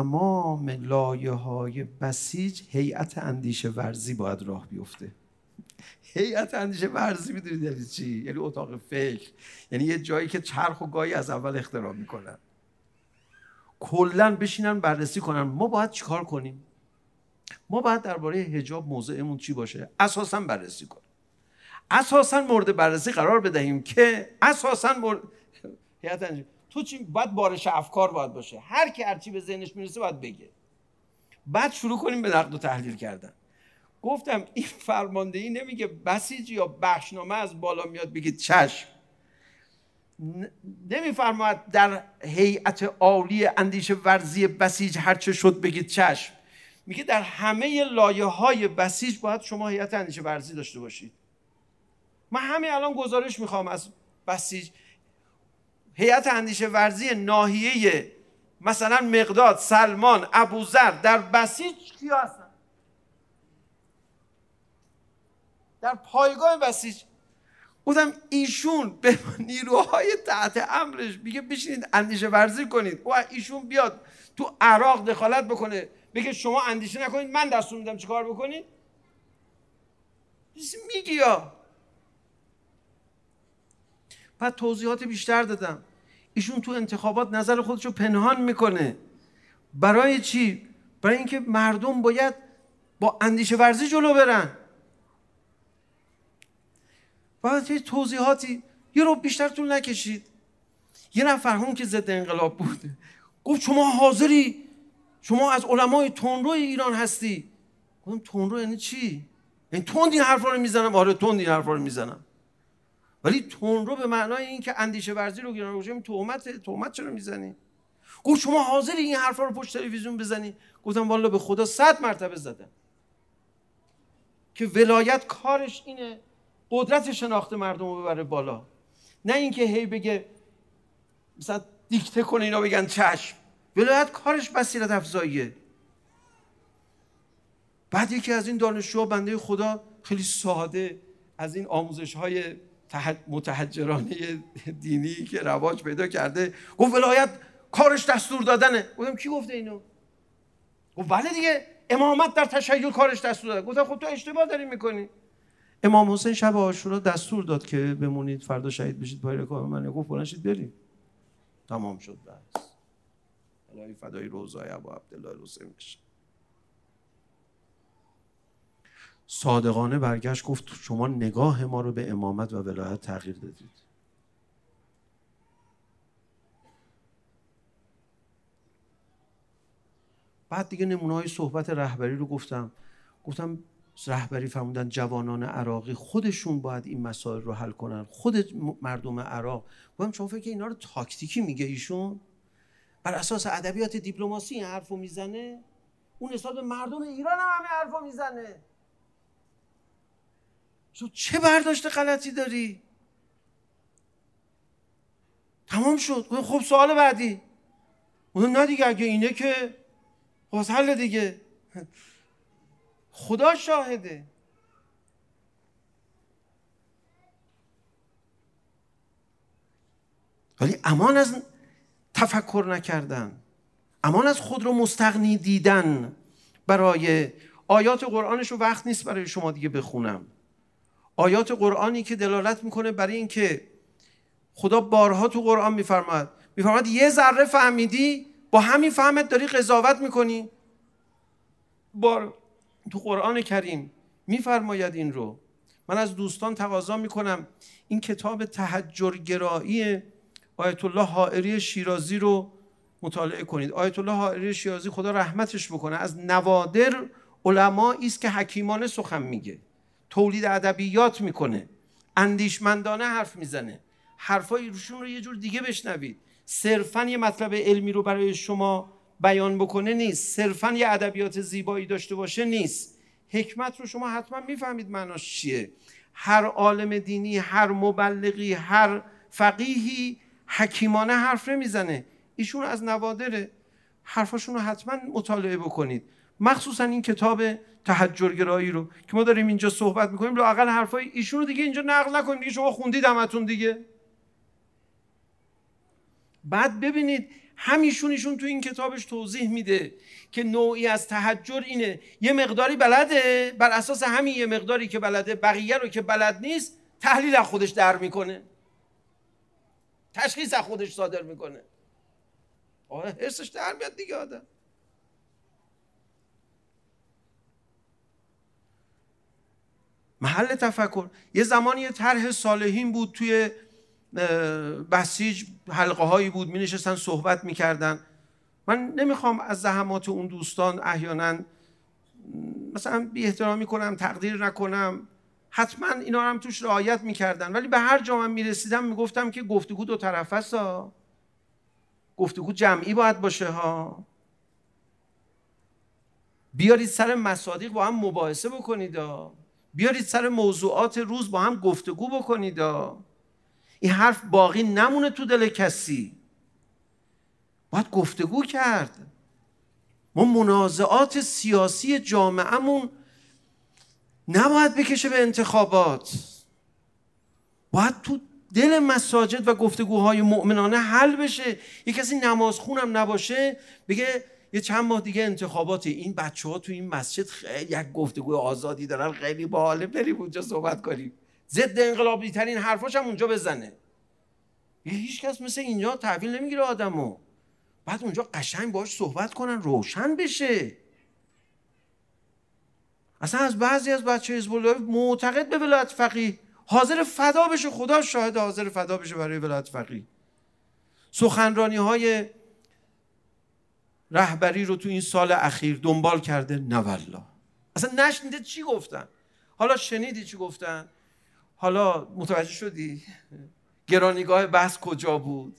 تمام لایه‌های بسیج هیئت اندیشه ورزی باید راه بیفته. هیئت اندیشه ورزی میدونید یعنی چی؟ یعنی اتاق فکر، یعنی یه جایی که چرخ و گاهی از اول اختراع میکنن، کلا بشینن بررسی کنن ما باید چیکار کنیم، ما باید درباره حجاب موضعمون چی باشه، اساسا بررسی کنیم، اساسا مورد بررسی قرار بدهیم که اساسا مورد هیئت اندیشه تو چی باید بارش افکار باید باشه، هر کی هر چی به ذهنش میرسه باید بگه، بعد شروع کنیم به نقد و تحلیل کردن. گفتم این فرماندهی نمیگه بسیج یا بخشنامه از بالا میاد بگید چشم، نمیفرماید در هیئت عالی اندیشه ورزی بسیج هر چه شد بگید چشم، میگه در همه لایه های بسیج باید شما هیئت اندیشه ورزی داشته باشید. من همین الان گزارش میخوام از بسیج، هیئت اندیشه ورزی ناحیه مثلا مقداد، سلمان، ابوذر در بسیج کیا هستن؟ در پایگاه بسیج. بودم ایشون به نیروهای تحت امرش میگه بشینید اندیشه ورزی کنید، و ایشون بیاد تو عراق دخالت بکنه بگه شما اندیشه نکنید من دستور میدم چیکار بکنید؟ میگی یا بعد توضیحات بیشتر دادم. ایشون تو انتخابات نظر خودشو پنهان میکنه. برای چی؟ برای اینکه مردم باید با اندیشه ورزی جلو برن. بعد یه توضیحاتی یه رو بیشتر طول نکشید. یه نفر هم که ضد انقلاب بود گفت شما حاضری؟ شما از علمای تندرو ایران هستی. گفتم تندرو یعنی چی؟ یعنی تند این حرفا رو میزنم؟ آره تند این حرفا رو میزنم. ولی تندرو به معنای این که اندیشه ورزی رو گیران گذاشتیم تهمت، تهمت چرا میزنی؟ گفت شما حاضری این حرفا رو پشت تلویزیون بزنی؟ گفتم والله به خدا صد مرتبه زدم که ولایت کارش اینه قدرت شناخت مردم رو ببره بالا، نه اینکه هی بگه مثلا دیکته کنه اینا بگن چشم. ولایت کارش بصیرت افزاییه. بعد یکی از این دانشجوها بنده خدا خیلی ساده از این آموزش‌های متحجرانه دینی که رواج پیدا کرده گفت ولایت کارش دستور دادنه. گفتم کی گفته اینو؟ گفت بله دیگه امامت در تشیع کارش دستور داده. گفتم خب تو اشتباه داری میکنی. امام حسین شب عاشورا دستور داد که بمونید فردا شهید بشید پای رکاب من. گفت بلند شید بریم. تمام شد بس. الهی فدای روزای ابو عبدالله حسین بشه. صادقانه برگشت گفت شما نگاه ما رو به امامت و ولایت تغییر دادید. بعد دیگه نمونه‌های صحبت رهبری رو گفتم. گفتم رهبری فرمودن جوانان عراقی خودشون باید این مسائل رو حل کنن، خود مردم عراق. گفتم شما فکر اینا رو تاکتیکی میگه ایشون؟ بر اساس ادبیات دیپلماسی این حرفو میزنه؟ اون نسبت به مردم ایران هم همین حرفو میزنه. تو چه برداشت غلطی داری؟ تمام شد. خب سوال بعدی. اون نه دیگه اگه اینه که خواست حل دیگه. خدا شاهده. ولی امان از تفکر نکردن، امان از خود رو مستغنی دیدن. برای آیات قرآنش رو وقت نیست برای شما دیگه بخونم. آیات قرآنی که دلالت میکنه برای این که خدا بارها تو قرآن میفرماید میفرماید یه ذره فهمیدی با همین فهمت داری قضاوت میکنی. بار تو قرآن کریم میفرماید این رو. من از دوستان تقاضا میکنم این کتاب تحجرگرایی آیت الله حائری شیرازی رو مطالعه کنید. آیت الله حائری شیرازی خدا رحمتش بکنه از نوادر علمایی است که حکیمانه سخن میگه، تولید ادبیات میکنه، اندیشمندانه حرف میزنه. حرفای روشون رو یه جور دیگه بشنوید. صرفاً یه مطلب علمی رو برای شما بیان بکنه نیست، صرفاً یه ادبیات زیبایی داشته باشه نیست. حکمت رو شما حتما میفهمید معناش چیه. هر عالم دینی، هر مبلغی، هر فقیهی حکیمانه حرف نمیزنه. ایشون از نوادر حرفاشون رو حتما مطالعه بکنید، مخصوصا این کتاب تحجرگرایی رو که ما داریم اینجا صحبت میکنیم. لااقل حرفای ایشون رو دیگه اینجا نقل نکنید، دیگه شما خوندید همتون دیگه. بعد ببینید همیشون ایشون تو این کتابش توضیح میده که نوعی از تحجر اینه یه مقداری بلده، بر اساس همین یه مقداری که بلده بقیه رو که بلد نیست تحلیل از خودش در میکنه، تشخیص از خودش صادر میکنه. آه حسش در میاد دیگه آدم. محل تفکر. یه زمانی یه طرح صالحین بود توی بسیج، حلقه هایی بود می نشستن صحبت می کردن. من نمیخوام از زحمات اون دوستان احیانا مثلا بی احترامی کنم، تقدیر نکنم، حتما اینا هم توش رعایت می کردن، ولی به هر جا من می رسیدم می گفتم که گفتگو دو طرفه است ها، گفتگو جمعی باید باشه ها، بیارید سر مصادیق با هم مباحثه بکنید ها، بیارید سر موضوعات روز با هم گفتگو بکنید ها. این حرف باقی نمونه تو دل کسی، باید گفتگو کرد. ما منازعات سیاسی جامعهمون نباید بکشه به انتخابات، باید تو دل مساجد و گفتگوهای مؤمنانه حل بشه. یک کسی نمازخونم نباشه بگه یه چند ماه دیگه انتخاباته، این بچه ها تو این مسجد خیلی یک گفتگوی آزادی دارن، خیلی باحاله، بریم اونجا صحبت کنیم، ضد انقلابی ترین حرفاش هم اونجا بزنه. یه هیچ کس مثل اینجا تحویل نمیگیره آدمو، بعد اونجا قشنگ باهاش صحبت کنن، روشن بشه. اصلا از بعضی از بچه حزب الله معتقد به ولایت فقیه، حاضر فدا بشه، خدا شاهد حاضر فدا بشه برای ولایت فقیه. سخنرانی های رهبری رو تو این سال اخیر دنبال کرده، نه والله اصلا نشنیده چی گفتن. حالا شنیدی چی گفتن؟ حالا متوجه شدی گرانیگاه بحث کجا بود؟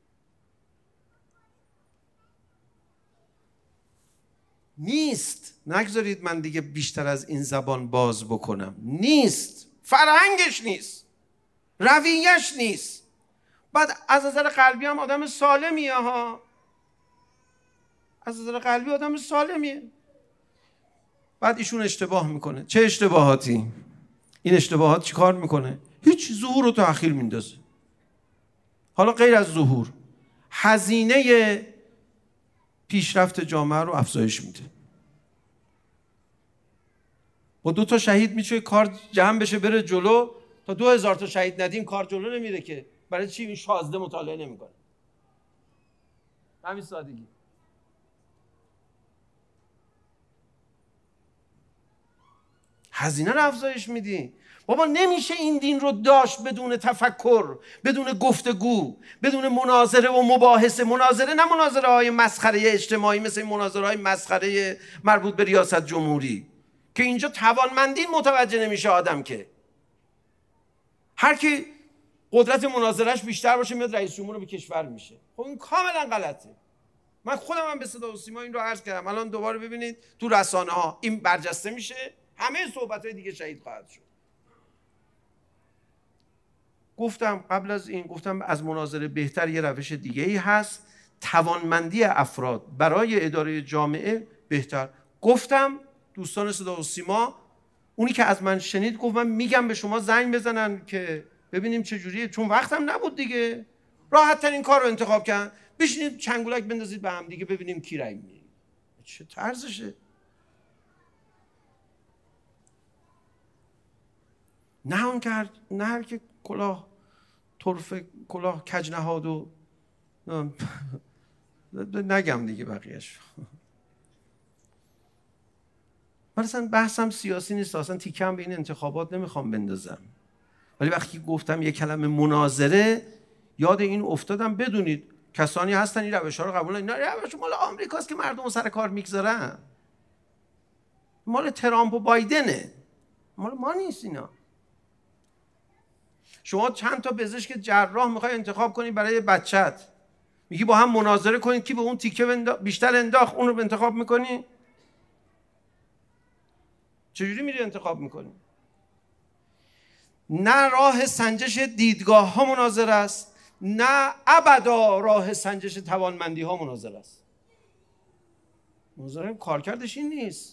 نیست. نگذارید من دیگه بیشتر از این زبان باز بکنم. نیست، فرهنگش نیست، رویش نیست. بعد از نظر قلبی هم آدم سالمیه ها، از نظر قلبی آدم سالمیه. بعد ایشون اشتباه میکنه. چه اشتباهاتی؟ این اشتباهات چی کار میکنه؟ هیچ، ظهور رو تأخیر میندازه. حالا غیر از ظهور، هزینه پیشرفت جامعه رو افزایش میده. با دو تا شهید میشه کار جمع بشه بره جلو، تا دو هزار تا شهید ندیم کار جلو نمیره که. برای چی این شازده مطالعه نمیکنه؟ همین سادگی. هزینه رو افزایش میدی. بابا نمیشه این دین رو داشت بدون تفکر، بدون گفتگو، بدون مناظره و مباحثه. مناظره نه مناظره های مسخره اجتماعی مثل مناظره های مسخره مربوط به ریاست جمهوری که اینجا توانمندین متوجه نمیشه آدم، که هر کی قدرت مناظرهش بیشتر باشه میاد رئیس جمهور به کشور میشه. خب این کاملا غلطه. من خودم هم به صدا و سیما این رو عرض کردم. الان دوباره ببینید تو رسانه ها این برجسته میشه، همه صحبت های دیگه شهید خواهد شد. گفتم قبل از این، گفتم از مناظره بهتر یه روش دیگه ای هست، توانمندی افراد برای اداره جامعه بهتر. گفتم دوستان صدا و سیما، اونی که از من شنید گفت من میگم به شما زنگ بزنن که ببینیم چه جوریه، چون وقتم نبود دیگه. راحت ترین کار رو انتخاب کردن، بشینید چنگولک بندازید به هم دیگه ببینیم کی رای میده. چه طرزشه؟ نه اون که نه هر که کلاه طرف کلاه کج نهاد و نگم دیگه بقیهش. من اصلا بحثم سیاسی نیست، اصلا تیکم به این انتخابات نمیخوام بندازم، ولی وقتی گفتم یک کلمه مناظره یاد این افتادم. بدونید کسانی هستن این روش ها رو قبول نمیکنن. نه روش مال آمریکاست که مردم سر کار میگذارن، مال ترامپ و بایدنه، مال ما نیست اینا. شما چند تا پزشک جراح میخوای انتخاب کنی برای بچت، میگی با هم مناظره کنید کی به اون تیکه بیشتر انداخت، اون رو انتخاب میکنی؟ چجوری میری انتخاب میکنی؟ نه راه سنجش دیدگاه ها مناظره است، نه ابدا راه سنجش توانمندی ها مناظره است. مناظره کارکردش این نیست.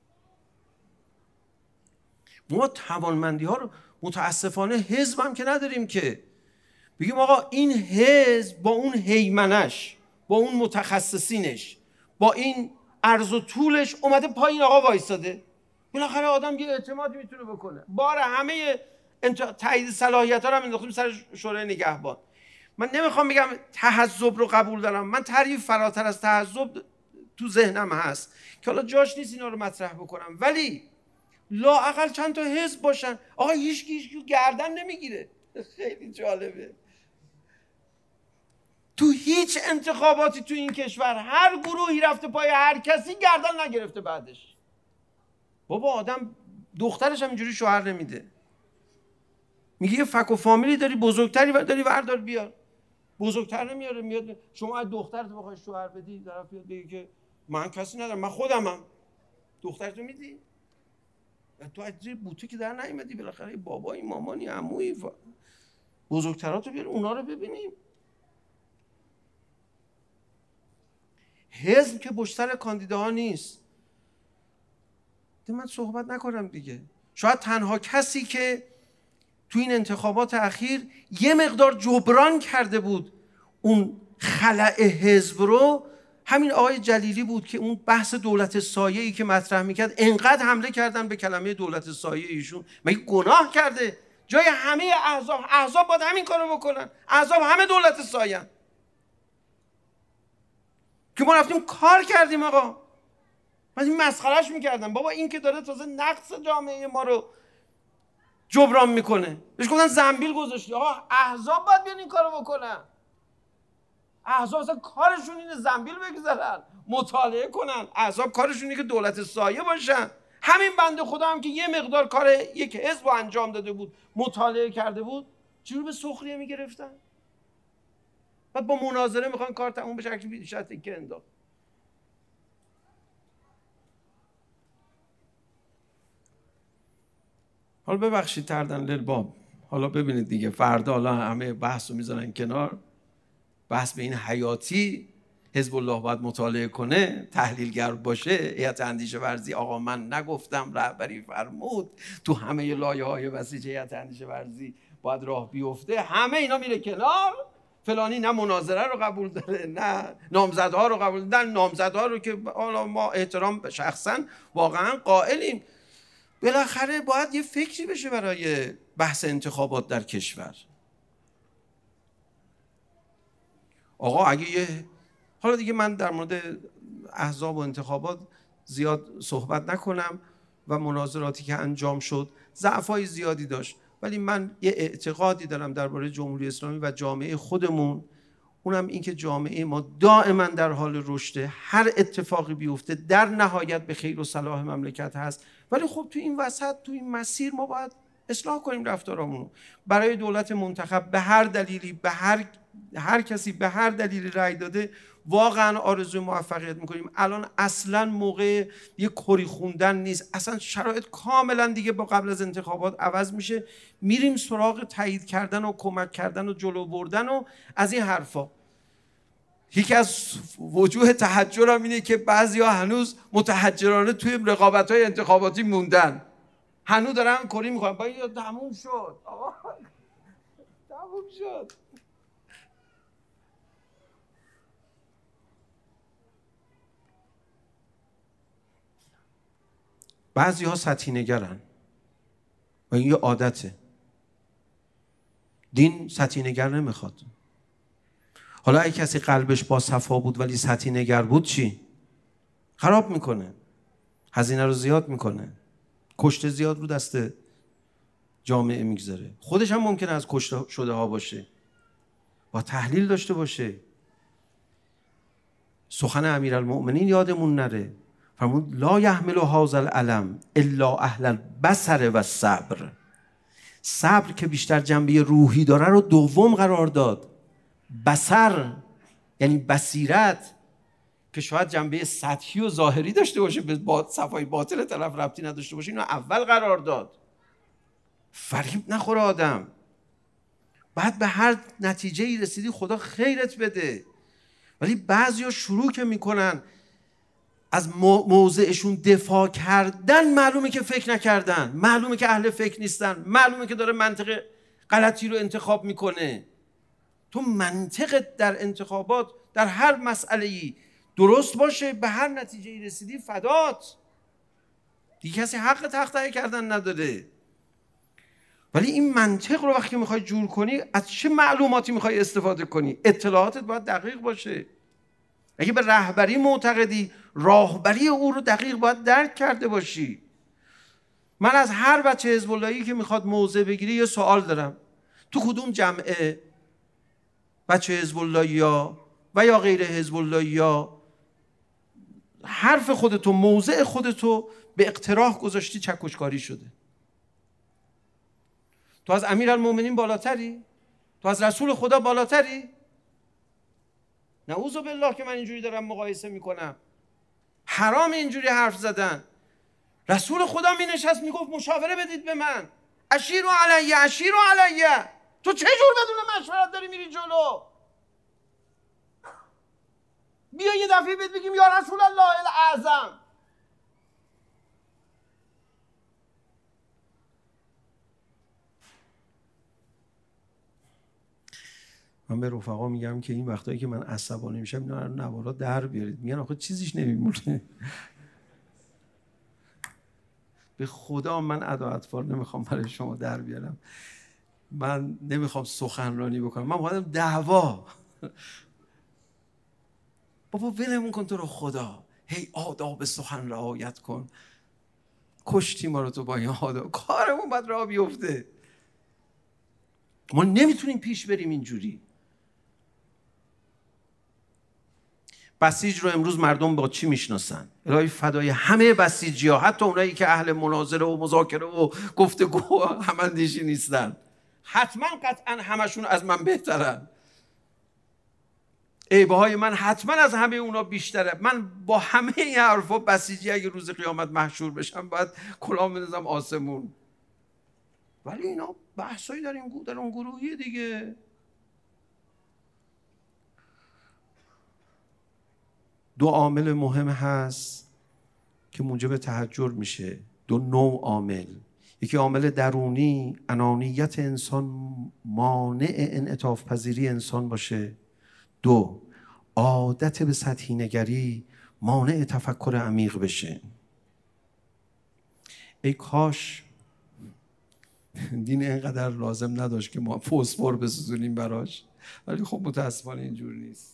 ما توانمندی ها رو متاسفانه حزب هم که نداریم که بگیم آقا این حزب با اون هیمنش، با اون متخصصینش، با این عرض و طولش اومده پایین آقا وایستاده. بالاخره آدم یه اعتمادی میتونه بکنه. بار همه انت... تایید صلاحیت ها رو هم انداختیم سر شورای نگهبان. من نمیخوام بگم تحزب رو قبول دارم، من تعریف فراتر از تحزب تو ذهنم هست که حالا جاش نیست اینا رو مطرح بکنم، ولی لااقل چند تا حزب باشن. آقا هیچ کی هیچ کی گردن نمیگیره. خیلی جالبه. تو هیچ انتخاباتی تو این کشور هر گروهی رفته پای هر کسی گردن نگرفته بعدش. بابا آدم دخترش هم اینجوری شوهر نمیده. میگه یه فک و فامیلی داری بزرگتری و داری وردار بیار. بزرگتر نمیاره، میاد شما از دخترت بخوای شوهر بدی، طرف بیاد بگه که من کسی ندارم، من خودمم. دخترتو میدی؟ تو از زیر بوته که در نیومدی، بالاخره بابایی، مامانی، عمویی، بزرگتراتو بیار اونا رو ببینیم. حزب که پشت سر کاندیداها نیست. من صحبت نکنم دیگه. شاید تنها کسی که تو این انتخابات اخیر یه مقدار جبران کرده بود اون خلأ حزب رو، همین آقای جلیلی بود که اون بحث دولت سایه‌ای که مطرح میکرد انقدر حمله کردن به کلمه دولت سایه ایشون. مگه گناه کرده؟ جای همه احزاب، احزاب باید همین کارو بکنن. احزاب همه دولت سایه‌ان. که ما رفتیم کار کردیم آقا. من این مسخرهش میکردم. بابا این که داره تازه نقص جامعه ما رو جبران میکنه. بهش گفتن زنبیل گذاشتی. آقا احزاب باید بیان این کارو بکنن. احزاب اصلا کارشون اینه زنبیل بگذارن، مطالعه کنن. احزاب کارشون اینه که دولت سایه باشن. همین بنده خدا هم که یه مقدار کار یک حزب رو انجام داده بود، مطالعه کرده بود، چجور به سخریه میگرفتن؟ بعد با مناظره میخوان کار تموم بشه، که بیشتر تکه انداخت. حالا ببخشید تردن للباب، حالا ببینید دیگه فردا حالا همه بحث رو میذارن کنار. بحث به این حیاتی حزب الله باید مطالعه کنه، تحلیلگر باشه، هیئت اندیشه ورزی آقا من نگفتم رهبری فرمود، تو همه لایه‌های بسیج هیئت اندیشه ورزی باید راه بیفته، همه اینا میره کنار. فلانی نه مناظره رو قبول داره، نه نامزدها رو قبول داره، نه نامزدها رو که حالا ما احترام شخصا واقعا قائلیم. بالاخره باید یه فکری بشه برای بحث انتخابات در کشور. آقا اگه یه حالا دیگه من در مورد احزاب و انتخابات زیاد صحبت نکنم و مناظراتی که انجام شد ضعف‌های زیادی داشت، ولی من یه اعتقادی دارم درباره جمهوری اسلامی و جامعه خودمون، اونم این که جامعه ما دائما در حال رشد، هر اتفاقی بیفته در نهایت به خیر و صلاح مملکت هست. ولی خب تو این وسط، تو این مسیر ما باید اصلاح کنیم رفتارامونو. برای دولت منتخب به هر دلیلی، به هر هر کسی به هر دلیلی رأی داده واقعا آرزوی موفقیت میکنیم. الان اصلا موقع یه کری خوندن نیست، اصلا شرایط کاملا دیگه با قبل از انتخابات عوض میشه. میریم سراغ تایید کردن و کمک کردن و جلو بردن و از این حرفا. یکی از وجوه تحجر هم اینه که بعضیا هنوز متحجرانه توی رقابت‌های انتخاباتی موندن، هنوز دارن کری میکنن. با این تموم شد آقا، تموم شد. بعضی ها سطحی نگرن و این یه عادته. دین سطحی نگر نمیخواد. حالا اگه کسی قلبش با صفا بود ولی سطحی نگر بود چی؟ خراب میکنه، هزینه رو زیاد میکنه، کشته زیاد رو دست جامعه میگذاره. خودش هم ممکنه از کشته شده ها باشه، با تحلیل داشته باشه. سخن امیرالمؤمنین یادمون نره، فرمود لا یحمل هذا العلم الا اهل البصر و الصبر. صبر که بیشتر جنبه روحی داره رو دوم قرار داد. بصر یعنی بصیرت که شاید جنبه سطحی و ظاهری داشته باشه، به صفای باطن طرف ربطی نداشته باشه، اینو اول قرار داد. فریب نخوره آدم. بعد به هر نتیجه‌ای رسیدی خدا خیرت بده. ولی بعضیا شروع که میکنن از موضعشون دفاع کردن، معلومه که فکر نکردن، معلومه که اهل فکر نیستن، معلومه که داره منطق غلطی رو انتخاب میکنه. تو منطقت در انتخابات در هر مسئله‌ای درست باشه، به هر نتیجه‌ای رسیدی فدات، دیگه کسی حق تخطئه کردن نداره. ولی این منطق رو وقتی میخوای جور کنی، از چه معلوماتی میخوای استفاده کنی؟ اطلاعاتت باید دقیق باشه. اگه به رهبری معتقدی، راهبری او رو دقیق باید درک کرده باشی. من از هر بچه حزب اللهی که میخواد موضع بگیره یه سوال دارم: تو کدوم جمعه بچه حزب اللهی‌ها و یا غیر حزب اللهی‌ها حرف خودتو، موضع خودتو به اقتراح گذاشتی چکشکاری شده؟ تو از امیرالمومنین بالاتری؟ تو از رسول خدا بالاتری؟ نعوذ بالله که من اینجوری دارم مقایسه میکنم. حرام اینجوری حرف زدن. رسول خدا می نشست میگفت مشاوره بدید به من، اشیروا علیه اشیروا علیه. تو چه جور بدون مشورت داری میری جلو؟ بیا یه دفعه بهت بگیم یا رسول الله الاعظم. من به رفقا میگم که این وقتایی که من عصبانی میشم اینا رو نوارا در بیارید. میگن آخه چیزیش نمیمونه. به خدا من ادا اطفال نمیخوام برای شما در بیارم. من نمیخوام سخنرانی بکنم. من باید دعوا. بابا ولمون کن تو رو خدا. هی آداب سخن رعایت کن. کشتی ما رو تو با این آداب. کارمون باید راه بیفته. ما نمیتونیم پیش بریم اینجوری. بسیج رو امروز مردم با چی میشناسن؟ الهی فدای همه بسیجی ها، حتی اونایی که اهل مناظره و مذاکره و گفتگو هم اندیشی نیستن، حتما قطعا همشون از من بهترن. عیبه های من حتما از همه اونا بیشتره. من با همه این حرفا بسیجی اگه روز قیامت محشور بشم باید کلام بندازم آسمون. ولی اینا بحثایی داریم در اون گروهی دیگه. دو عامل مهم هست که موجب تحجر میشه. دو نوع عامل. یکی عامل درونی، انانیت انسان مانع انعطاف پذیری انسان باشه. دو، عادت به سطحی نگری مانع تفکر عمیق بشه. ای کاش دین اینقدر لازم نداشت که ما فسفر بسوزونیم براش، ولی خب متاسفانه اینجور نیست.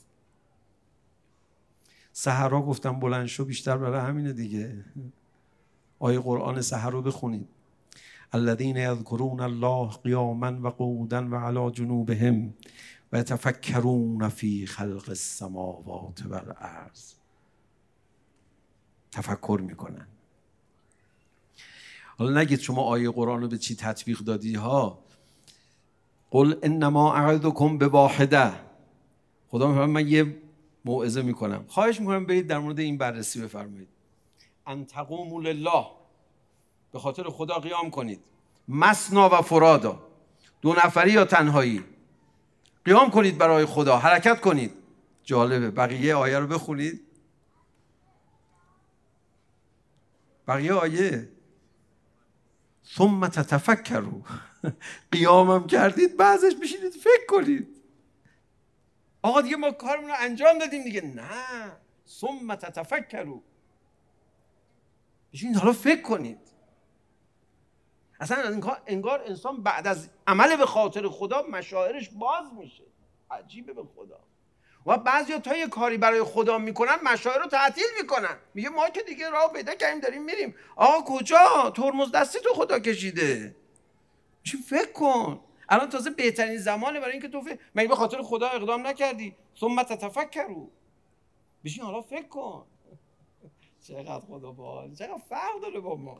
سحرا گفتم بلند شو، بیشتر برای همینه دیگه. آیه قرآن سحر رو بخونید. الذین یذکرون الله قیاما و قعودا و علی جنوبهم و یتفکرون فی خلق السماوات و الارض. تفکر میکنن. حالا نگید شما آیه قرآن رو به چی تطبیق دادی ها. قل انما اعظکم بواحده. خدا میفرماید من یه موعظه میکنم، خواهش میکنم برید در مورد این بررسی بفرمایید. ان تقوموا لله، به خاطر خدا قیام کنید. مثنا و فرادا، دو نفری یا تنهایی، قیام کنید برای خدا، حرکت کنید. جالبه. بقیه آیه رو بخونید. بقیه آیه ثم تتفکروا. قیامم کردید، بعضش بشینید فکر کنید. آقا دیگه ما کارمون رو انجام دادیم دیگه. نه، ثم تتفکروا، بشینید حالا فکر کنید. اصلا انگار انسان بعد از عمل به خاطر خدا مشاعرش باز میشه. عجیبه به خدا. و بعضیا تا یه کاری برای خدا میکنن مشاعر رو تعطیل میکنن. میگه ما که دیگه راه پیدا کردیم داریم میریم. آقا کجا؟ ترمز دستی تو خدا کشیده. چی فکر کن. الان تازه بهترین زمانه برای اینکه تو فکر، مگه به خاطر خدا اقدام نکردی؟ ثم تتفکروا، بشین حالا فکر کن. چقدر خدا باحال، چقدر فرق داره با ما.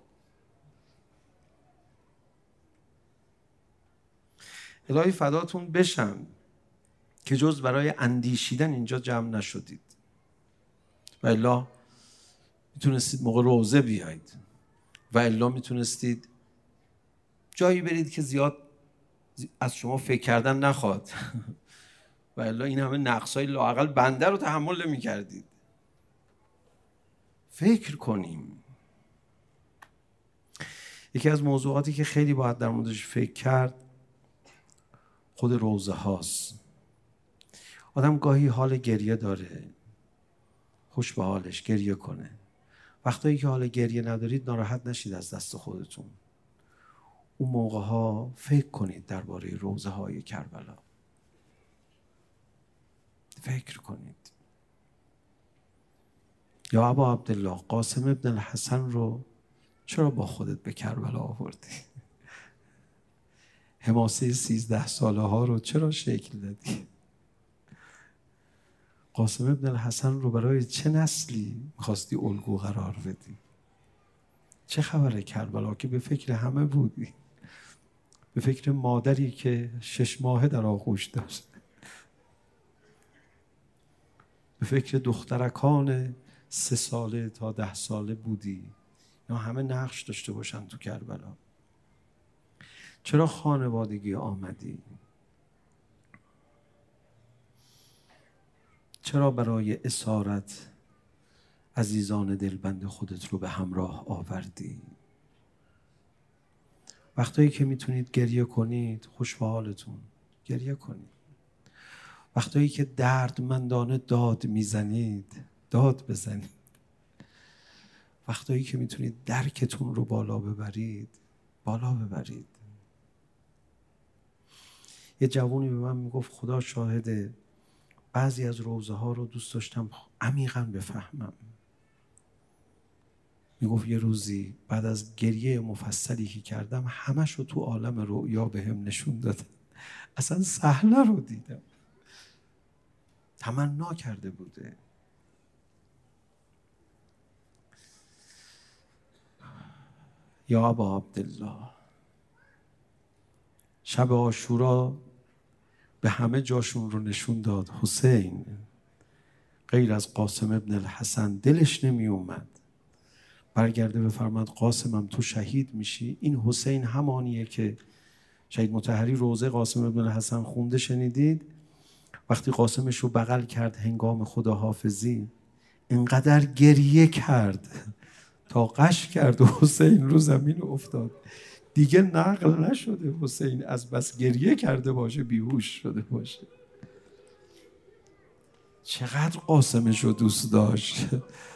الهی فداتون بشم که جز برای اندیشیدن اینجا جمع نشدید. و الا میتونستید موقع روزه بیایید، و الا میتونستید جایی برید که زیاد از شما فکر کردن نخواد. و الا این همه نقصای لااقل بنده رو تحمل نمی کردید. فکر کنیم. یکی از موضوعاتی که خیلی باید در موردش فکر کرد خود روزه هاست. آدم گاهی حال گریه داره، خوش به حالش، گریه کنه. وقتایی که حال گریه ندارید ناراحت نشید از دست خودتون. اون موقع ها فکر کنید درباره روزه های کربلا، فکر کنید. یا ابا عبدالله، قاسم ابن الحسن رو چرا با خودت به کربلا آوردی؟ حماسه سیزده ساله ها رو چرا شکل دادی؟ قاسم ابن الحسن رو برای چه نسلی میخواستی الگو قرار بدی؟ چه خبره کربلا که به فکر همه بودی؟ به فکر مادری که شش ماهه در آغوش داشت، به فکر دخترکان سه ساله تا ده ساله بودی. یا همه نقش داشته باشن تو کربلا. چرا خانوادگی آمدی؟ چرا برای اسارت عزیزان دلبند خودت رو به همراه آوردی؟ وقتایی که میتونید گریه کنید، خوش به حالتون، گریه کنید. وقتایی که دردمندانه داد میزنید، داد بزنید. وقتایی که میتونید درکتون رو بالا ببرید، بالا ببرید. یه جوونی به من میگفت خدا شاهده، بعضی از روزه ها رو دوست داشتم عمیقاً بفهمم. میگفت یه روزی بعد از گریه مفصلی که کردم، همش رو تو عالم رؤیا به هم نشون دادن. اصلا صحنه رو دیدم، تمنا کرده بوده. یا ابا عبدالله، شب عاشورا به همه جاشون رو نشون داد. حسین غیر از قاسم ابن الحسن دلش نمی اومد برگرده بفرماد قاسمم تو شهید میشی. این حسین همانیه که شهید مطهری روزه قاسم ابن الحسن خونده، شنیدید؟ وقتی قاسمش رو بغل کرد هنگام خداحافظی، انقدر گریه کرد تا قش کرد و حسین رو زمین افتاد. دیگه نقل نشده حسین از بس گریه کرده باشه بیهوش شده باشه. چقدر قاسمش رو دوست داشت،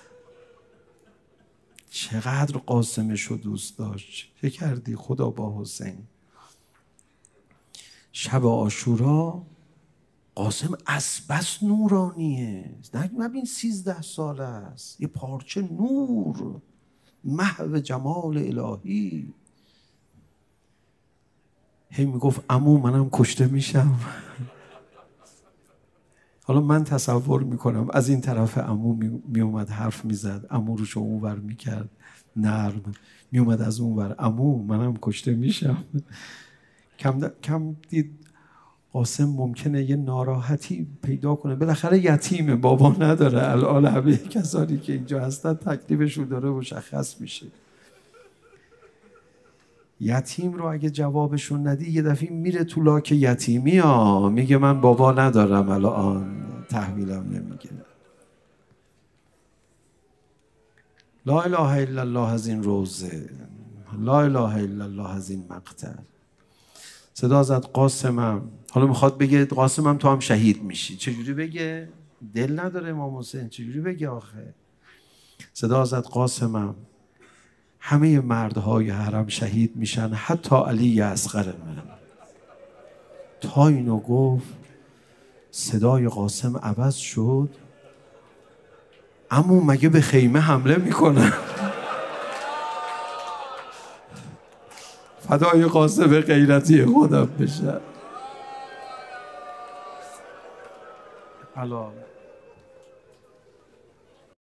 چقدر قاسمش رو دوست داشت. چه کردی خدا با حسین؟ شب عاشورا قاسم از بس نورانیه. نبین سیزده ساله است، یه پارچه نور، محو جمال الهی. هی میگفت عمو منم کشته میشم. حالا من تصور میکنم از این طرف عمو میومد حرف میزد، عمو رو شو اون ور میکرد نرم، میومد از اون ور عمو منم کشته میشم. کم, کم دید قاسم ممکنه یه ناراحتی پیدا کنه، بالاخره یتیمه، بابا نداره. الان همه کسانی که اینجا هستن تکلیفشون داره مشخص میشه. یتیم رو اگه جوابشون ندی یه دفعه میره تو لاک یتیمی ها، میگه من بابا ندارم الان، تحویلم نمیگیره. لا اله الا الله از این روزه، لا اله الا الله از این مقطع. صدا زد قاسمم. حالا میخواد بگه قاسمم تو هم شهید میشی. چجوری بگه؟ دل نداره امام حسین، چجوری بگه آخه؟ صدا زد قاسمم همه مردهای حرم شهید میشن، حتی علی اصغر من. تا اینو گفت صدای قاسم عوض شد، عمو مگه به خیمه حمله میکنن؟ فدای قاسم غیرتی خودم بشه. حالا